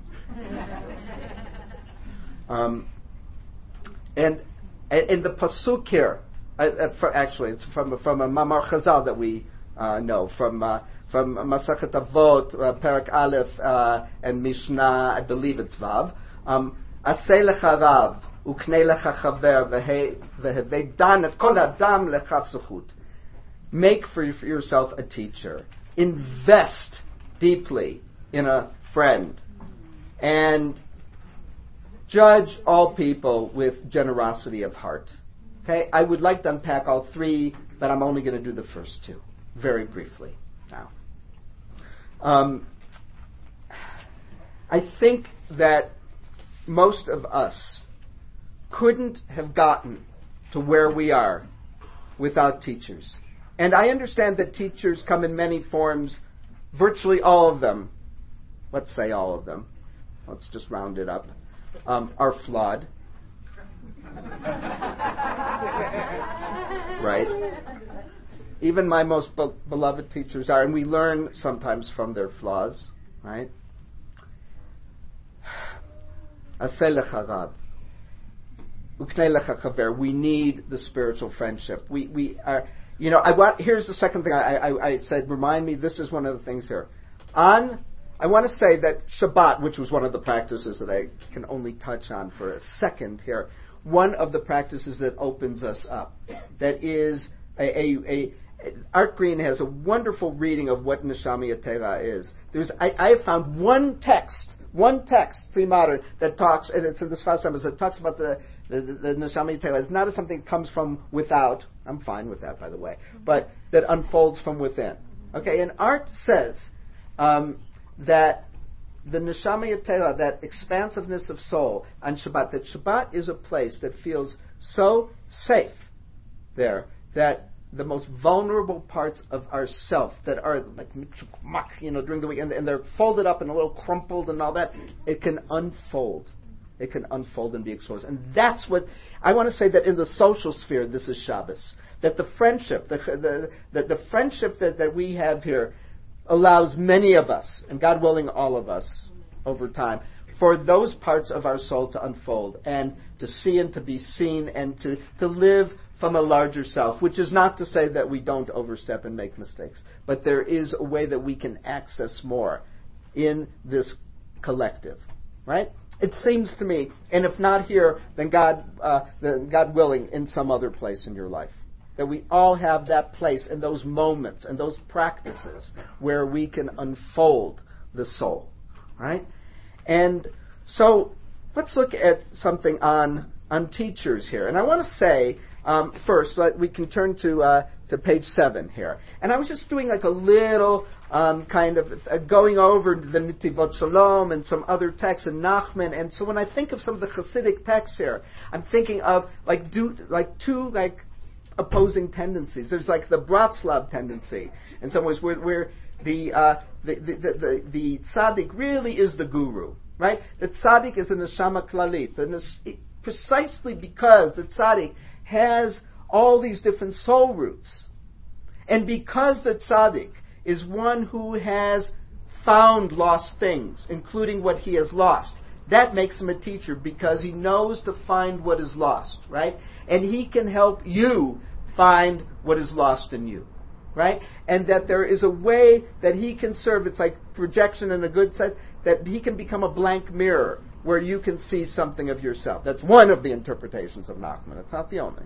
And in the pasuk here, actually, it's from a Mamar Chazal that we know, from Masachet Avot, Perak Aleph, and Mishnah, I believe it's Vav. Aseh lecha rav, uknei lecha chaver, vehevei dan et kol adam lechaf zechut. Make for yourself a teacher. Invest deeply in a friend. And judge all people with generosity of heart. Okay, I would like to unpack all 3, but I'm only going to do the first 2, very briefly now. I think that most of us couldn't have gotten to where we are without teachers. And I understand that teachers come in many forms, virtually all of them, let's say all of them, let's just round it up, are flawed. Right? Even my most beloved teachers are, and we learn sometimes from their flaws, right? Aseh lecha rav, uknei lecha chaver. We need the spiritual friendship. We are, here's the second thing I said, remind me, this is one of the things here. I want to say that Shabbat, which was one of the practices that I can only touch on for a second here, one of the practices that opens us up, that is Art Green has a wonderful reading of what Neshama Yetera is. I have found one text, pre-modern, that talks, and it's in the Sfas Emes, that talks about the Neshama Yetera. It's not as something that comes from without. I'm fine with that, by the way, but that unfolds from within. Okay, and Art says that the Neshama Yetera, that expansiveness of soul on Shabbat, that Shabbat is a place that feels so safe there, that the most vulnerable parts of ourself that are like during the week, and they're folded up and a little crumpled and all that, it can unfold. It can unfold and be exposed. And that's what I want to say, that in the social sphere, this is Shabbos. That the friendship, the friendship that we have here allows many of us, and God willing all of us over time, for those parts of our soul to unfold and to see and to be seen and to live from a larger self, which is not to say that we don't overstep and make mistakes, but there is a way that we can access more in this collective, right? It seems to me, and if not here, then God willing, in some other place in your life, that we all have that place and those moments and those practices where we can unfold the soul, right? And so let's look at something on teachers here. And I want to say, first, that we can turn to page 7 here. And I was just doing like a little kind of going over the Nitivot Shalom and some other texts and Nachman. And so when I think of some of the Hasidic texts here, I'm thinking of two opposing tendencies. There's like the Bratslav tendency in some ways, where the tzaddik really is the guru, right? The tzaddik is a neshama klalit, precisely because the tzaddik has all these different soul roots. And because the tzaddik is one who has found lost things, including what he has lost, that makes him a teacher because he knows to find what is lost, right? And he can help you find what is lost in you, right? And that there is a way that he can serve, it's like projection in a good sense, that he can become a blank mirror where you can see something of yourself. That's one of the interpretations of Nachman. It's not the only.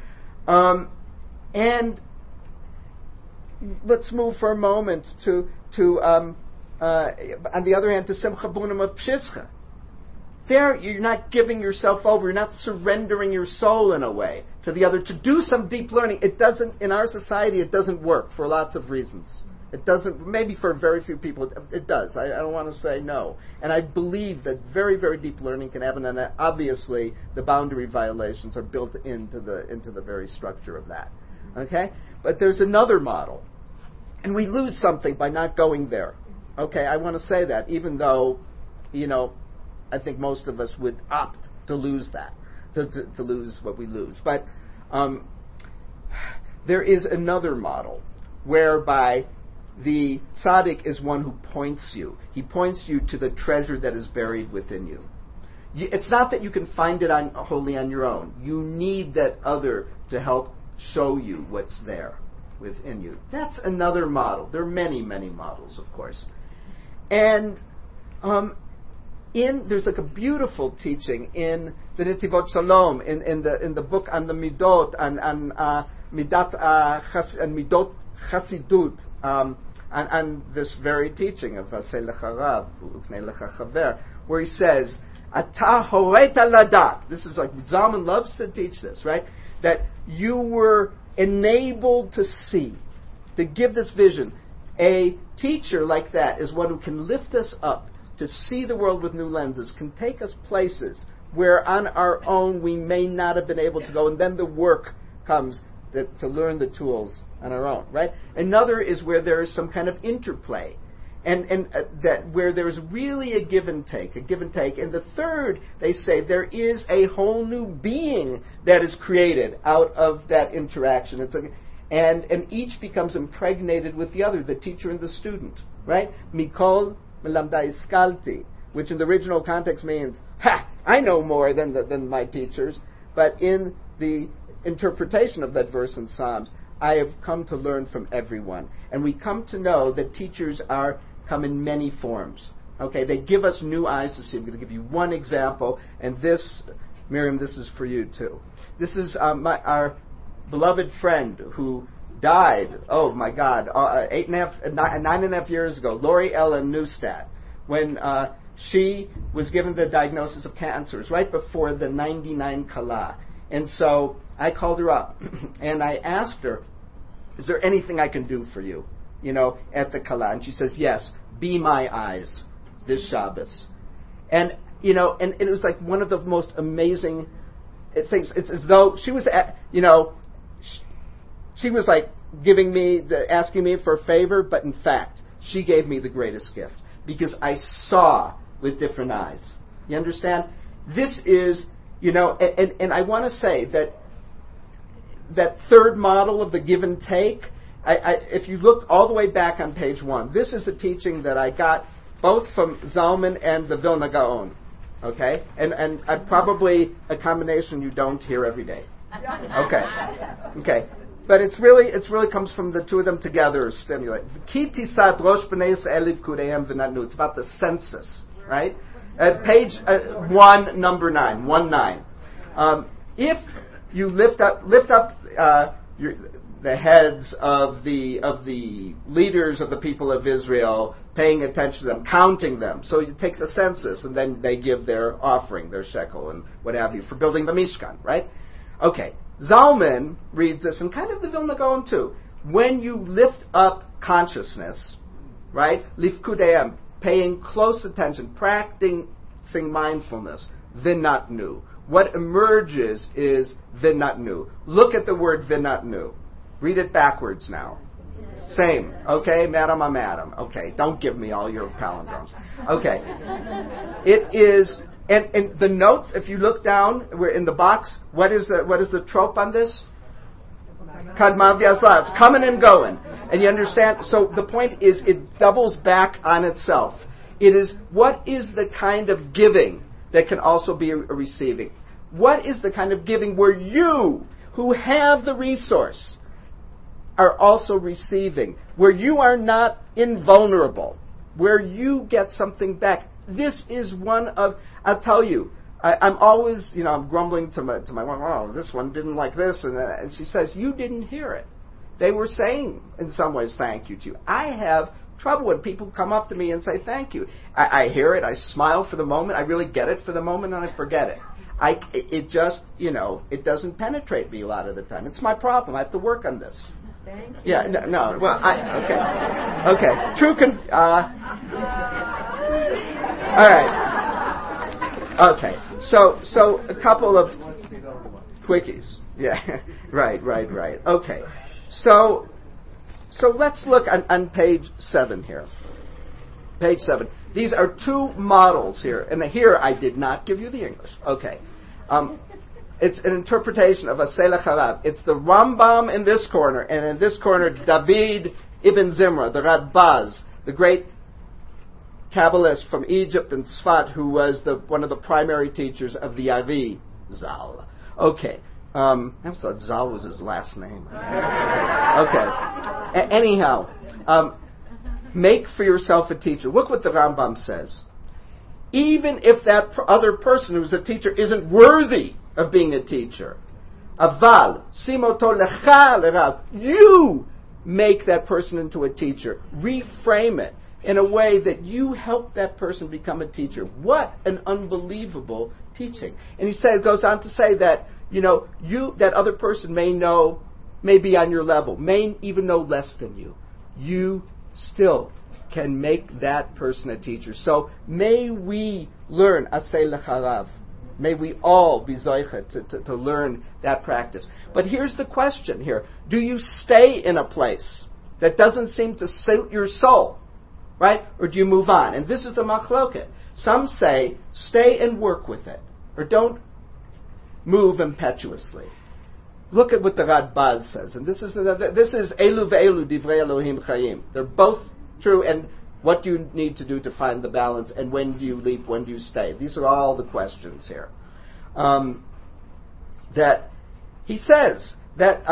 And let's move for a moment to on the other hand, to Simcha Bunim of Pshischa. There, you're not giving yourself over. You're not surrendering your soul in a way to the other to do some deep learning. It doesn't, in our society, it doesn't work for lots of reasons. It doesn't, maybe for very few people, it does. I don't want to say no. And I believe that very, very deep learning can happen, and obviously the boundary violations are built into the very structure of that. Okay? But there's another model. And we lose something by not going there. Okay, I want to say that, even though, I think most of us would opt to lose that, to lose what we lose. But there is another model whereby the tzaddik is one who points you. He points you to the treasure that is buried within you. It's not that you can find it wholly on your own. You need that other to help show you what's there within you. That's another model. There are many, many models, of course. And there's like a beautiful teaching in the Netivot Shalom, in the book on the Midot, and Midot Chasidut, and this very teaching of Aseh Lecha Rav, Uknei Lecha Chaver, where he says, Ata horeta ladat. This is like, Zalman loves to teach this, right? That you were enabled to see, to give this vision. A teacher like that is one who can lift us up to see the world with new lenses, can take us places where on our own we may not have been able to go, and then the work comes to learn the tools on our own, right? Another is where there is some kind of interplay, and that where there's really a give and take. And the third, they say, there is a whole new being that is created out of that interaction. It's and each becomes impregnated with the other, the teacher and the student, right? Mikol melamdai iskalti, which in the original context means, I know more than my teachers. But in the interpretation of that verse in Psalms, I have come to learn from everyone. And we come to know that teachers come in many forms. Okay, they give us new eyes to see. I'm going to give you one example, and this, Miriam, this is for you too. This is our beloved friend who died, oh my God, 9.5 years ago, Lori Ellen Neustadt, when she was given the diagnosis of cancer. It was right before the 99 Kala. And so I called her up, and I asked her, is there anything I can do for you, at the Kala? And she says, yes, be my eyes this Shabbos. And, and it was like one of the most amazing things. It's as though she was, she was like asking me for a favor, but in fact, she gave me the greatest gift because I saw with different eyes. You understand? This is, and I want to say that third model of the give and take, if you look all the way back on page 1, this is a teaching that I got both from Zalman and the Vilna Gaon. Okay? And probably a combination you don't hear every day. Okay. But it's really comes from the two of them together, stimulate. It's about the census, right? At page 1, number 9, 1-9. If you lift up the heads of the leaders of the people of Israel, paying attention to them, counting them. So you take the census, and then they give their offering, their shekel, and what have you, for building the Mishkan, right? Okay. Zalman reads this, and kind of the Vilna Gaon too. When you lift up consciousness, right? Lifkudeim, paying close attention, practicing mindfulness, vinatnu. What emerges is vinatnu. Look at the word vinatnu. Read it backwards now. Same. Okay, madam, I'm Adam. Okay, don't give me all your palindromes. Okay. It is, and the notes, if you look down, we're in the box, what is the trope on this? Kadmav Yazla. It's coming and going. And you understand? So the point is, it doubles back on itself. It is, what is the kind of giving that can also be a receiving? What is the kind of giving where you, who have the resource, are also receiving, where you are not invulnerable, where you get something back? This is one of, I'll tell you, I'm always, I'm grumbling to my wife, oh, this one didn't like this, and she says, you didn't hear it. They were saying, in some ways, thank you to you. I have trouble when people come up to me and say thank you. I hear it, I smile for the moment, I really get it for the moment, and I forget it. It just, it doesn't penetrate me a lot of the time. It's my problem. I have to work on this. Thank you. Yeah, no, well, okay. True, all right. Okay, so a couple of quickies. Yeah, right. Okay, so let's look on page 7 here. Page 7. These are two models here, and here I did not give you the English. Okay, it's an interpretation of Aseh L'Charav. It's the Rambam in this corner, and in this corner, David Ibn Zimra, the Radbaz, the great Kabbalist from Egypt and Tzfat, who was one of the primary teachers of the Ari Zal. Okay. I thought Zal was his last name. Okay. Anyhow, make for yourself a teacher. Look what the Rambam says. Even if that other person who's a teacher isn't worthy of being a teacher, aval simoto lecha lerav, you make that person into a teacher. Reframe it in a way that you help that person become a teacher. What an unbelievable teaching. And goes on to say that, that other person may be on your level, may even know less than you. You still can make that person a teacher. So may we learn Aseh L'Charav. May we all be zoichet to learn that practice. But here's the question here. Do you stay in a place that doesn't seem to suit your soul? Right? Or do you move on? And this is the machloket. Some say, stay and work with it. Or don't move impetuously. Look at what the Radbaz says. And this is Elu ve'elu divrei Elohim chayim. They're both true. And what do you need to do to find the balance? And when do you leap? When do you stay? These are all the questions here. That he says that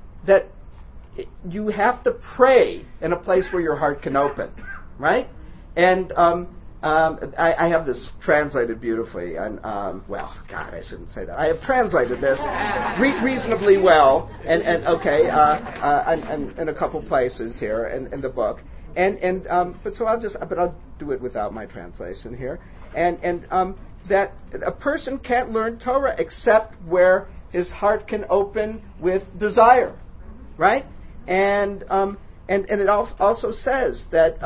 you have to pray in a place where your heart can open. Right? And I have this translated beautifully. And, I shouldn't say that. I have translated this reasonably well, and in a couple places here in the book. But I'll do it without my translation here. That a person can't learn Torah except where his heart can open with desire, right? And it also says that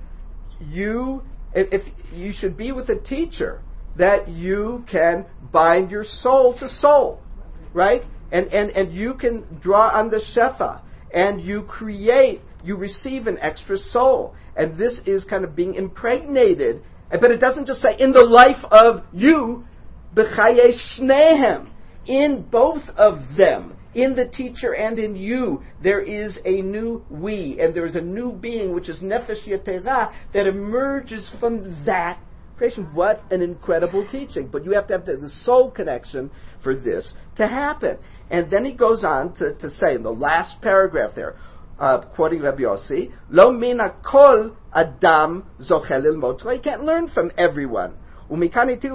if you should be with a teacher, that you can bind your soul to soul, right? And you can draw on the shefa, and you receive an extra soul. And this is kind of being impregnated, but it doesn't just say in the life of you, b'chaye shnehem, in both of them. In the teacher and in you, there is a new we, and there is a new being, which is Nefesh Yetera, that emerges from that creation. What an incredible teaching. But you have to have the soul connection for this to happen. And then he goes on to say in the last paragraph there, quoting Rabbi Yossi, Lo mina kol adam zochel lilmod Torah. You can't learn from everyone. You're given a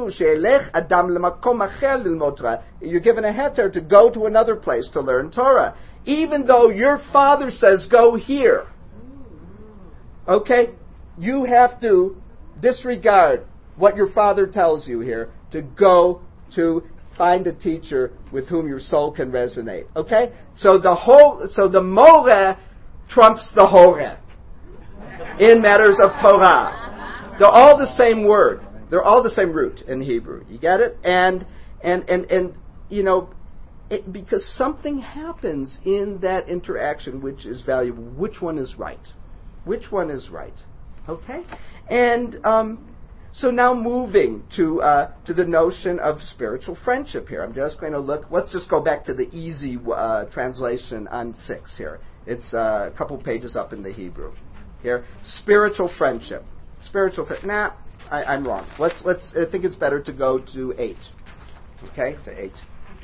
heter to go to another place to learn Torah, even though your father says go here. Okay? You have to disregard what your father tells you here to go to find a teacher with whom your soul can resonate. Okay? So the more trumps the hore in matters of Torah. They're all the same word. They're all the same root in Hebrew. You get it? And because something happens in that interaction which is valuable. Which one is right? Which one is right? Okay? And so now moving to the notion of spiritual friendship here. I'm just going to let's just go back to the easy translation on 6 here. It's a couple pages up in the Hebrew. Here, spiritual friendship. I'm wrong. Let's. I think it's better to go to 8. Okay, to 8.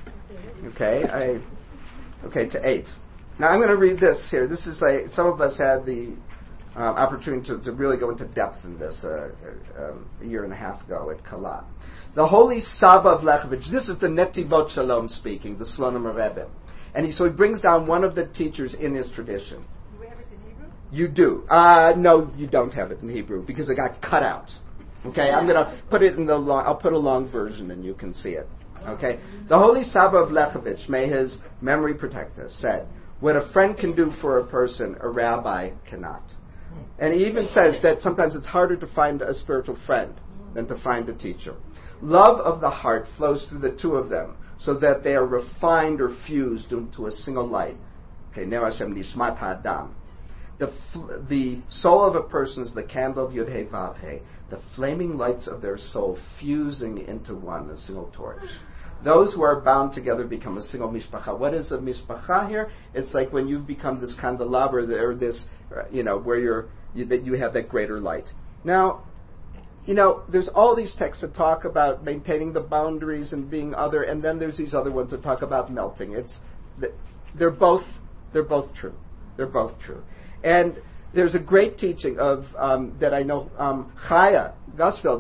Okay, to 8. Now I'm going to read this here. This is some of us had the opportunity to really go into depth in this a year and a half ago at Kala. The Holy Saba of Lechevich. This is the Netivot Shalom speaking, the Slonim Rebbe, and he brings down one of the teachers in his tradition. You do. No, you don't have it in Hebrew because it got cut out. Okay, I'm going to put it in I'll put a long version and you can see it. Okay, the Holy Saba of Lechevich, may his memory protect us, said, "What a friend can do for a person, a rabbi cannot." And he even says that sometimes it's harder to find a spiritual friend than to find a teacher. Love of the heart flows through the two of them, so that they are refined or fused into a single light. Okay, Ner Hashem Nishmat Ha'adam. The soul of a person is the candle of Yud He Vav He, the flaming lights of their soul fusing into one, a single torch. Those who are bound together become a single mishpacha. What is a mishpacha here? It's like when you've become this candelabra, or this, where you have that greater light. Now, there's all these texts that talk about maintaining the boundaries and being other, and then there's these other ones that talk about melting. They're both true. They're both true. And there's a great teaching of that I know Chaya Gusfeld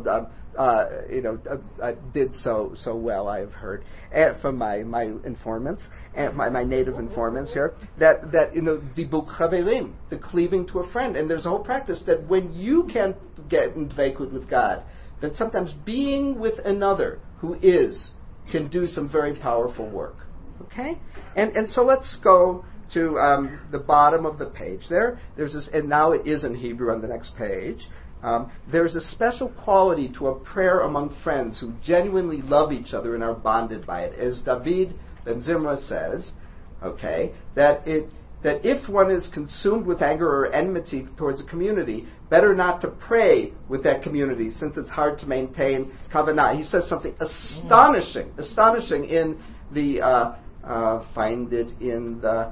did so well. I have heard from my informants and my native informants here that dibuk chaverim, the cleaving to a friend, and there's a whole practice that when you can't get in dveikut with God, that sometimes being with another who can do some very powerful work. Okay, and so let's go to the bottom of the page there. There's this, and now it is in Hebrew on the next page. There's a special quality to a prayer among friends who genuinely love each other and are bonded by it. As David ben Zimra says, that if one is consumed with anger or enmity towards a community, better not to pray with that community, since it's hard to maintain kavanah. He says something astonishing in the, find it in the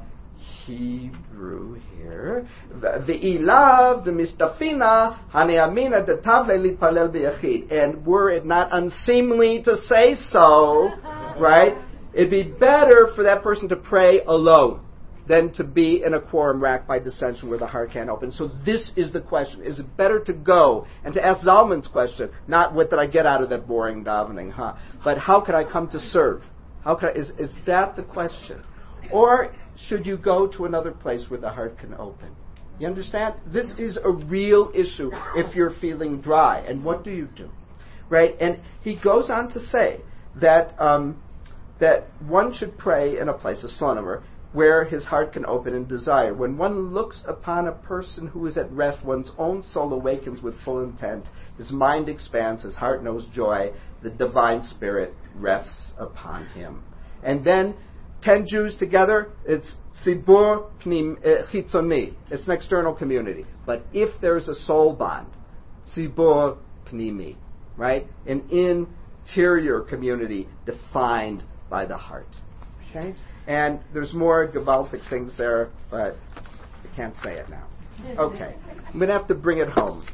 Hebrew here. Ve'ilav demistafina haneamina detavle lipalel b'yachid. And were it not unseemly to say so, right? It'd be better for that person to pray alone than to be in a quorum racked by dissension where the heart can't open. So this is the question. Is it better to go and to ask Zalman's question, not what did I get out of that boring davening, but how could I come to serve? Is that the question? Or should you go to another place where the heart can open? You understand? This is a real issue if you're feeling dry. And what do you do? Right? And he goes on to say that that one should pray in a place, a sonomer, where his heart can open in desire. When one looks upon a person who is at rest, one's own soul awakens with full intent. His mind expands, his heart knows joy. The divine spirit rests upon him. And then 10 Jews together, it's Tzibur Chitzoni. It's an external community. But if there's a soul bond, Tzibur Pnimi, right? An interior community defined by the heart. Okay? And there's more Gabaltic things there, but I can't say it now. Okay. I'm going to have to bring it home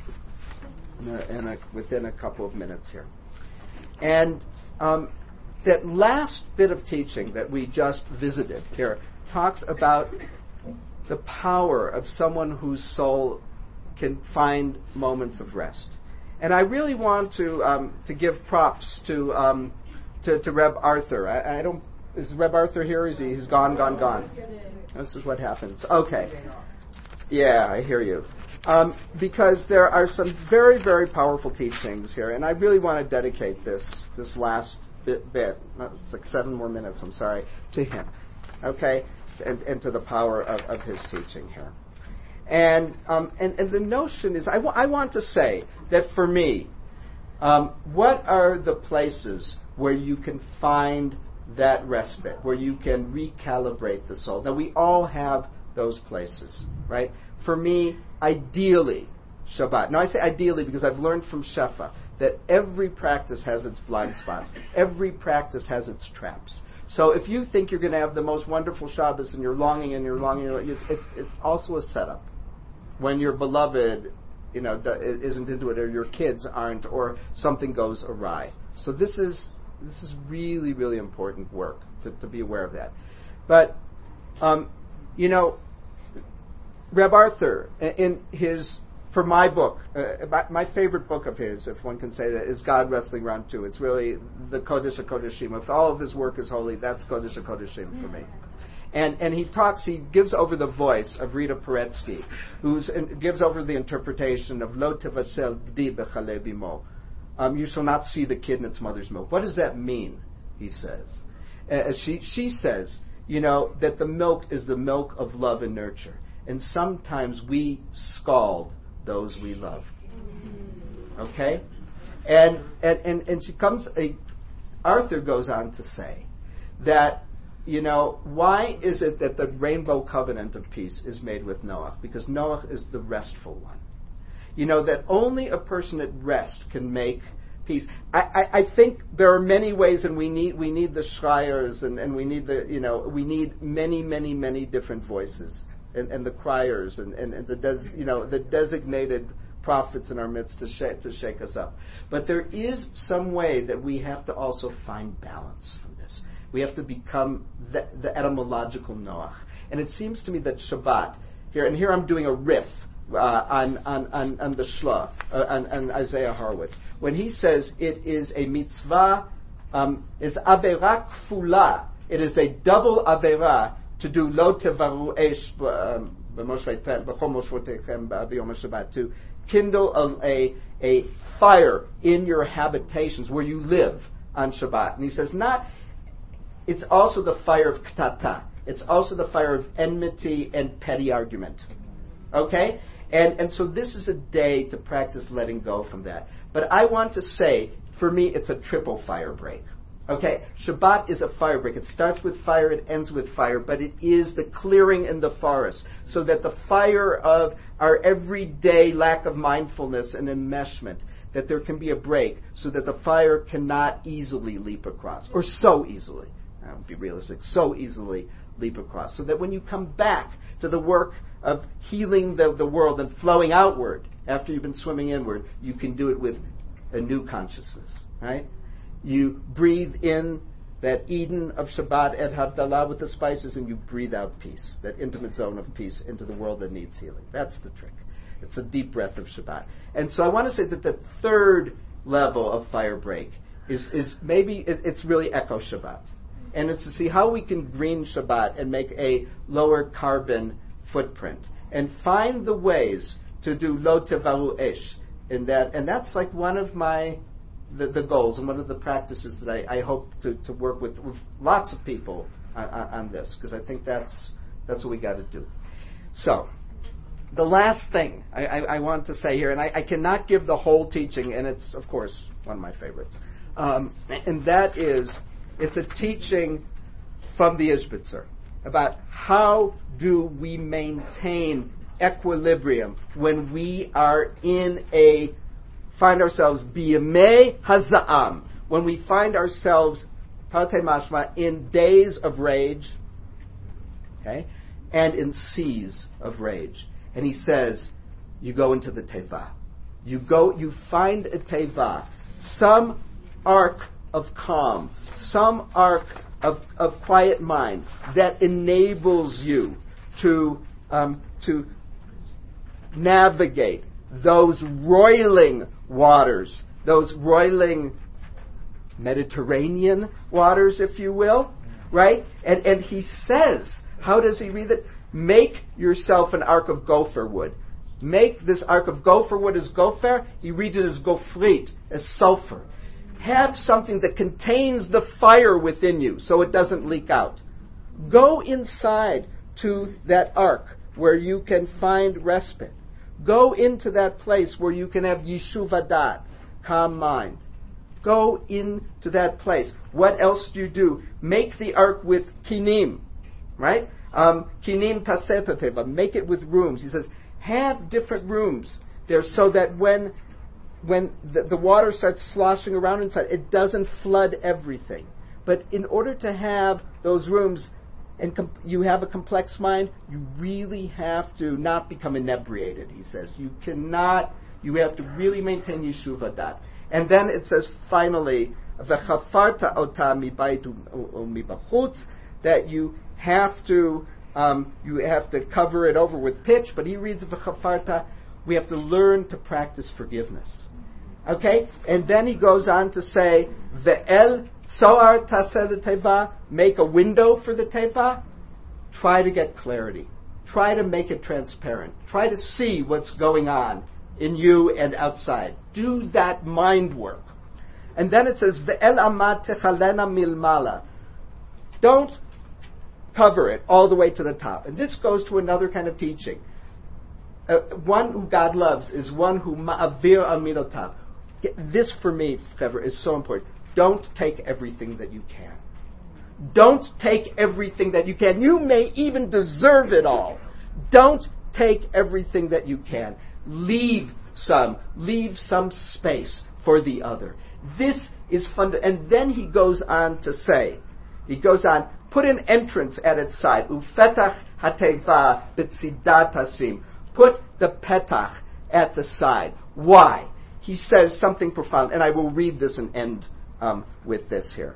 within a couple of minutes here. And that last bit of teaching that we just visited here talks about the power of someone whose soul can find moments of rest. And I really want to give props to Reb Arthur. I don't. Is Reb Arthur here? He's gone? This is what happens. Okay. Yeah, I hear you. Because there are some very, very powerful teachings here, and I really want to dedicate this last bit, it's like 7 more minutes, I'm sorry, to him, okay, and to the power of his teaching here. And the notion is, I want to say that for me, what are the places where you can find that respite, where you can recalibrate the soul. Now, we all have those places, right? For me, ideally, Shabbat. Now, I say ideally because I've learned from Shefa that every practice has its blind spots. Every practice has its traps. So if you think you're going to have the most wonderful Shabbos and you're longing, it's also a setup. When your beloved, isn't into it, or your kids aren't, or something goes awry. So this is really, really important work to be aware of that. But, Reb Arthur, in his, for my book, my favorite book of his, if one can say that, is God Wrestling Round 2. It's really the Kodesh HaKodeshim. If all of his work is holy, that's Kodesh HaKodeshim for me. And he gives over the voice of Rita Paretsky, gives over the interpretation of Lo Tevashel Gdi B'Chalei Bimo. You shall not see the kid in its mother's milk. What does that mean, he says? She says, that the milk is the milk of love and nurture. And sometimes we scald those we love. Okay? And Arthur goes on to say that, why is it that the rainbow covenant of peace is made with Noach? Because Noach is the restful one. That only a person at rest can make peace. I think there are many ways, and we need the Schreiers, and we need we need many, many, many different voices, and the criers, and the designated prophets in our midst to shake us up. But there is some way that we have to also find balance from this. We have to become the etymological Noach. And it seems to me that Shabbat, here I'm doing a riff on the Shla, on Isaiah Horowitz. When he says it is a mitzvah, it's avera kfula. It is a double avera to do lo tevaru esh b'chol moshvotechem b'yom Shabbat, to kindle a fire in your habitations where you live on Shabbat. And he says it's also the fire of ktata. It's also the fire of enmity and petty argument. Okay? And so this is a day to practice letting go from that. But I want to say, for me, it's a triple fire break. Okay? Shabbat is a fire break. It starts with fire, it ends with fire, but it is the clearing in the forest, so that the fire of our everyday lack of mindfulness and enmeshment, that there can be a break, so that the fire cannot easily leap across, or so easily. I won't be realistic, so easily leap across. So that when you come back to the work of healing the world and flowing outward after you've been swimming inward, you can do it with a new consciousness, right? You breathe in that Eden of Shabbat et Havdalah with the spices, and you breathe out peace, that intimate zone of peace into the world that needs healing. That's the trick. It's a deep breath of Shabbat. And so I want to say that the third level of fire break is maybe, it's really Echo Shabbat. And it's to see how we can green Shabbat and make a lower carbon footprint, and find the ways to do lo tevaru esh in that. And that's like one of the goals and one of the practices that I hope to work with lots of people on this, because I think that's what we got to do. So the last thing I want to say here, and I cannot give the whole teaching, and it's of course one of my favorites, and that is, it's a teaching from the Ishbitzer about how do we maintain equilibrium when we are find ourselves biyamei haza'am, when we find ourselves tate mashma in days of rage, okay, and in seas of rage. And he says, you go into the teva. You find a teva, some arc of calm, some arc of quiet mind that enables you to navigate those roiling waters, those roiling Mediterranean waters, if you will, right? And he says, how does he read it? Make yourself an ark of gopher wood. Make this ark of gopher wood as gopher. He reads it as gofrit, as sulfur. Have something that contains the fire within you so it doesn't leak out. Go inside to that ark where you can find respite. Go into that place where you can have yeshuv hadat, calm mind. Go into that place. What else do? Make the ark with kinim, right? Kinim taseta teva. Make it with rooms. He says, have different rooms there so that when the water starts sloshing around inside, it doesn't flood everything. But in order to have those rooms, and you have a complex mind, you really have to not become inebriated, he says. You have to really maintain Yeshuva dat. And then it says, finally, v'chafarta ota mibayit u'mibachutz, that you have to cover it over with pitch, but he reads v'chafarta, we have to learn to practice forgiveness. Okay? And then he goes on to say, ve'el soar taseh teva, make a window for the teva. Try to get clarity. Try to make it transparent. Try to see what's going on in you and outside. Do that mind work. And then it says, ve'el amad techalena milmala. Don't cover it all the way to the top. And this goes to another kind of teaching. One who God loves is one who ma'avir al midotav. This, for me, Trevor, is so important. Don't take everything that you can. Don't take everything that you can. You may even deserve it all. Don't take everything that you can. Leave some space for the other. This is fun. And then he goes on to say, put an entrance at its side. Ufetach hateva b'tzidat hasim. Put the petach at the side. Why? He says something profound, and I will read this and end with this here.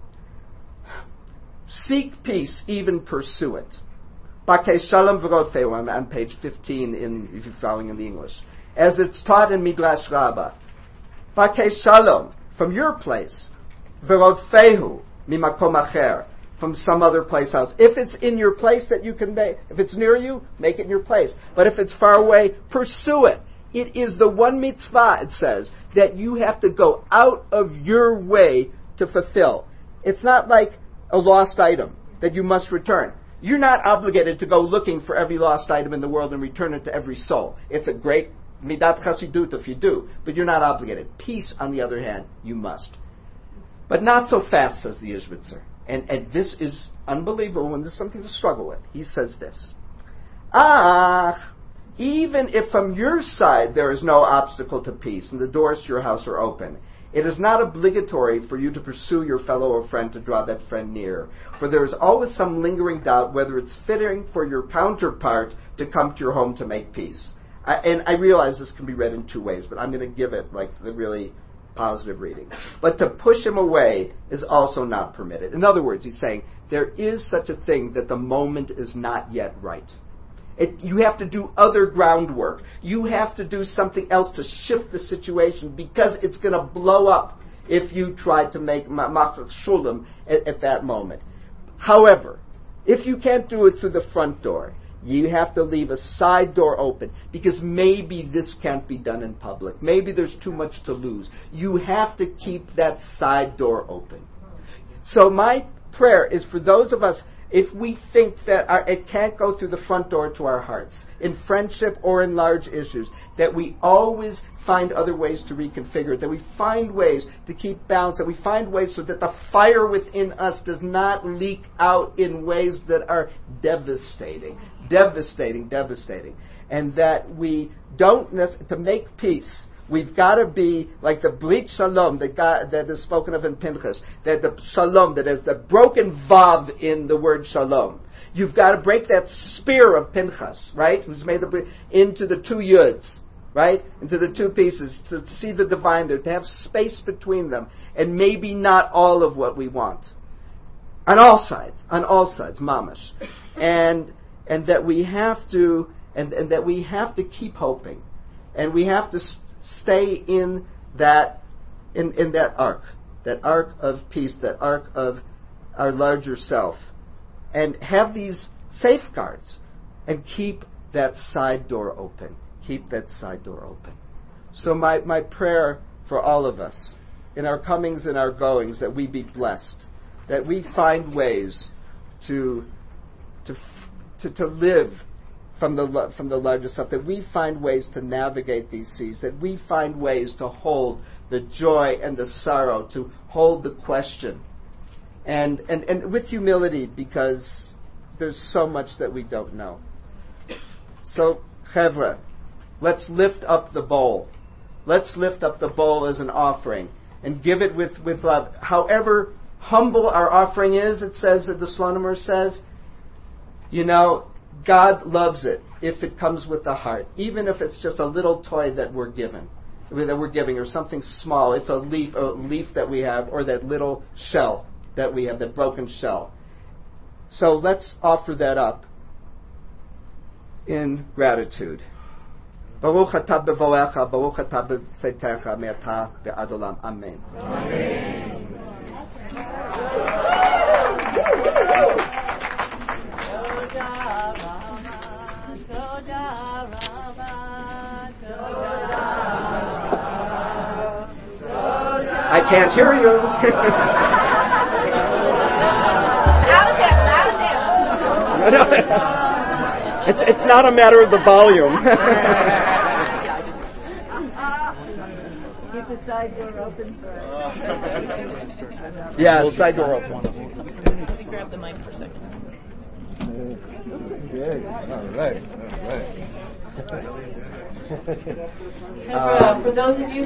Seek peace, even pursue it. Bakei shalom v'rodfeu, I'm on page 15 if you're following in the English. As it's taught in Midrash Rabbah. Bakei shalom, from your place. V'rodfehu, mimakom acher, from some other place else. If it's in your place that you can make, if it's near you, make it in your place. But if it's far away, pursue it. It is the one mitzvah, it says, that you have to go out of your way to fulfill. It's not like a lost item that you must return. You're not obligated to go looking for every lost item in the world and return it to every soul. It's a great midat chasidut if you do, but you're not obligated. Peace, on the other hand, you must. But not so fast, says the Ishbitzer. And this is unbelievable, and this is something to struggle with. He says this. Even if from your side there is no obstacle to peace and the doors to your house are open, it is not obligatory for you to pursue your fellow or friend to draw that friend near. For there is always some lingering doubt whether it's fitting for your counterpart to come to your home to make peace. And I realize this can be read in two ways, but I'm going to give it like the really positive reading. But to push him away is also not permitted. In other words, he's saying there is such a thing that the moment is not yet right. You have to do other groundwork. You have to do something else to shift the situation because it's going to blow up if you try to make ma'achak shulam at that moment. However, if you can't do it through the front door, you have to leave a side door open because maybe this can't be done in public. Maybe there's too much to lose. You have to keep that side door open. So my prayer is for those of us, if we think that it can't go through the front door to our hearts, in friendship or in large issues, that we always find other ways to reconfigure it, that we find ways to keep balance, that we find ways so that the fire within us does not leak out in ways that are devastating. And that we don't, to make peace, we've got to be like the Brit Shalom that is spoken of in Pinchas, that the Shalom, that is the broken Vav in the word Shalom. You've got to break that spear of Pinchas, right, who's made into the two Yuds, right, into the two pieces, to see the divine there, to have space between them, and maybe not all of what we want. On all sides, mamash. And that we have to, and that we have to keep hoping. And we have to stay in that ark of peace, that ark of our larger self, and have these safeguards, and keep that side door open. So my prayer for all of us, in our comings and our goings, that we be blessed, that we find ways to live from the larger stuff, that we find ways to navigate these seas, that we find ways to hold the joy and the sorrow, to hold the question. And with humility, because there's so much that we don't know. So, Chevra, let's lift up the bowl. Let's lift up the bowl as an offering and give it with love. However humble our offering is, it says, the Slonimer says, God loves it if it comes with the heart, even if it's just a little toy that we're giving, or something small. It's a leaf that we have, or that little shell that we have, that broken shell. So let's offer that up in gratitude. Baruch atah b'voecha, Baruch atah b'tzeitecha, me'atah ve'ad olam. Amen. I can't hear you. It's not a matter of the volume. Keep the side door open for us. Yeah, side door open. Let me grab the mic for a second. Good. All right. For those of you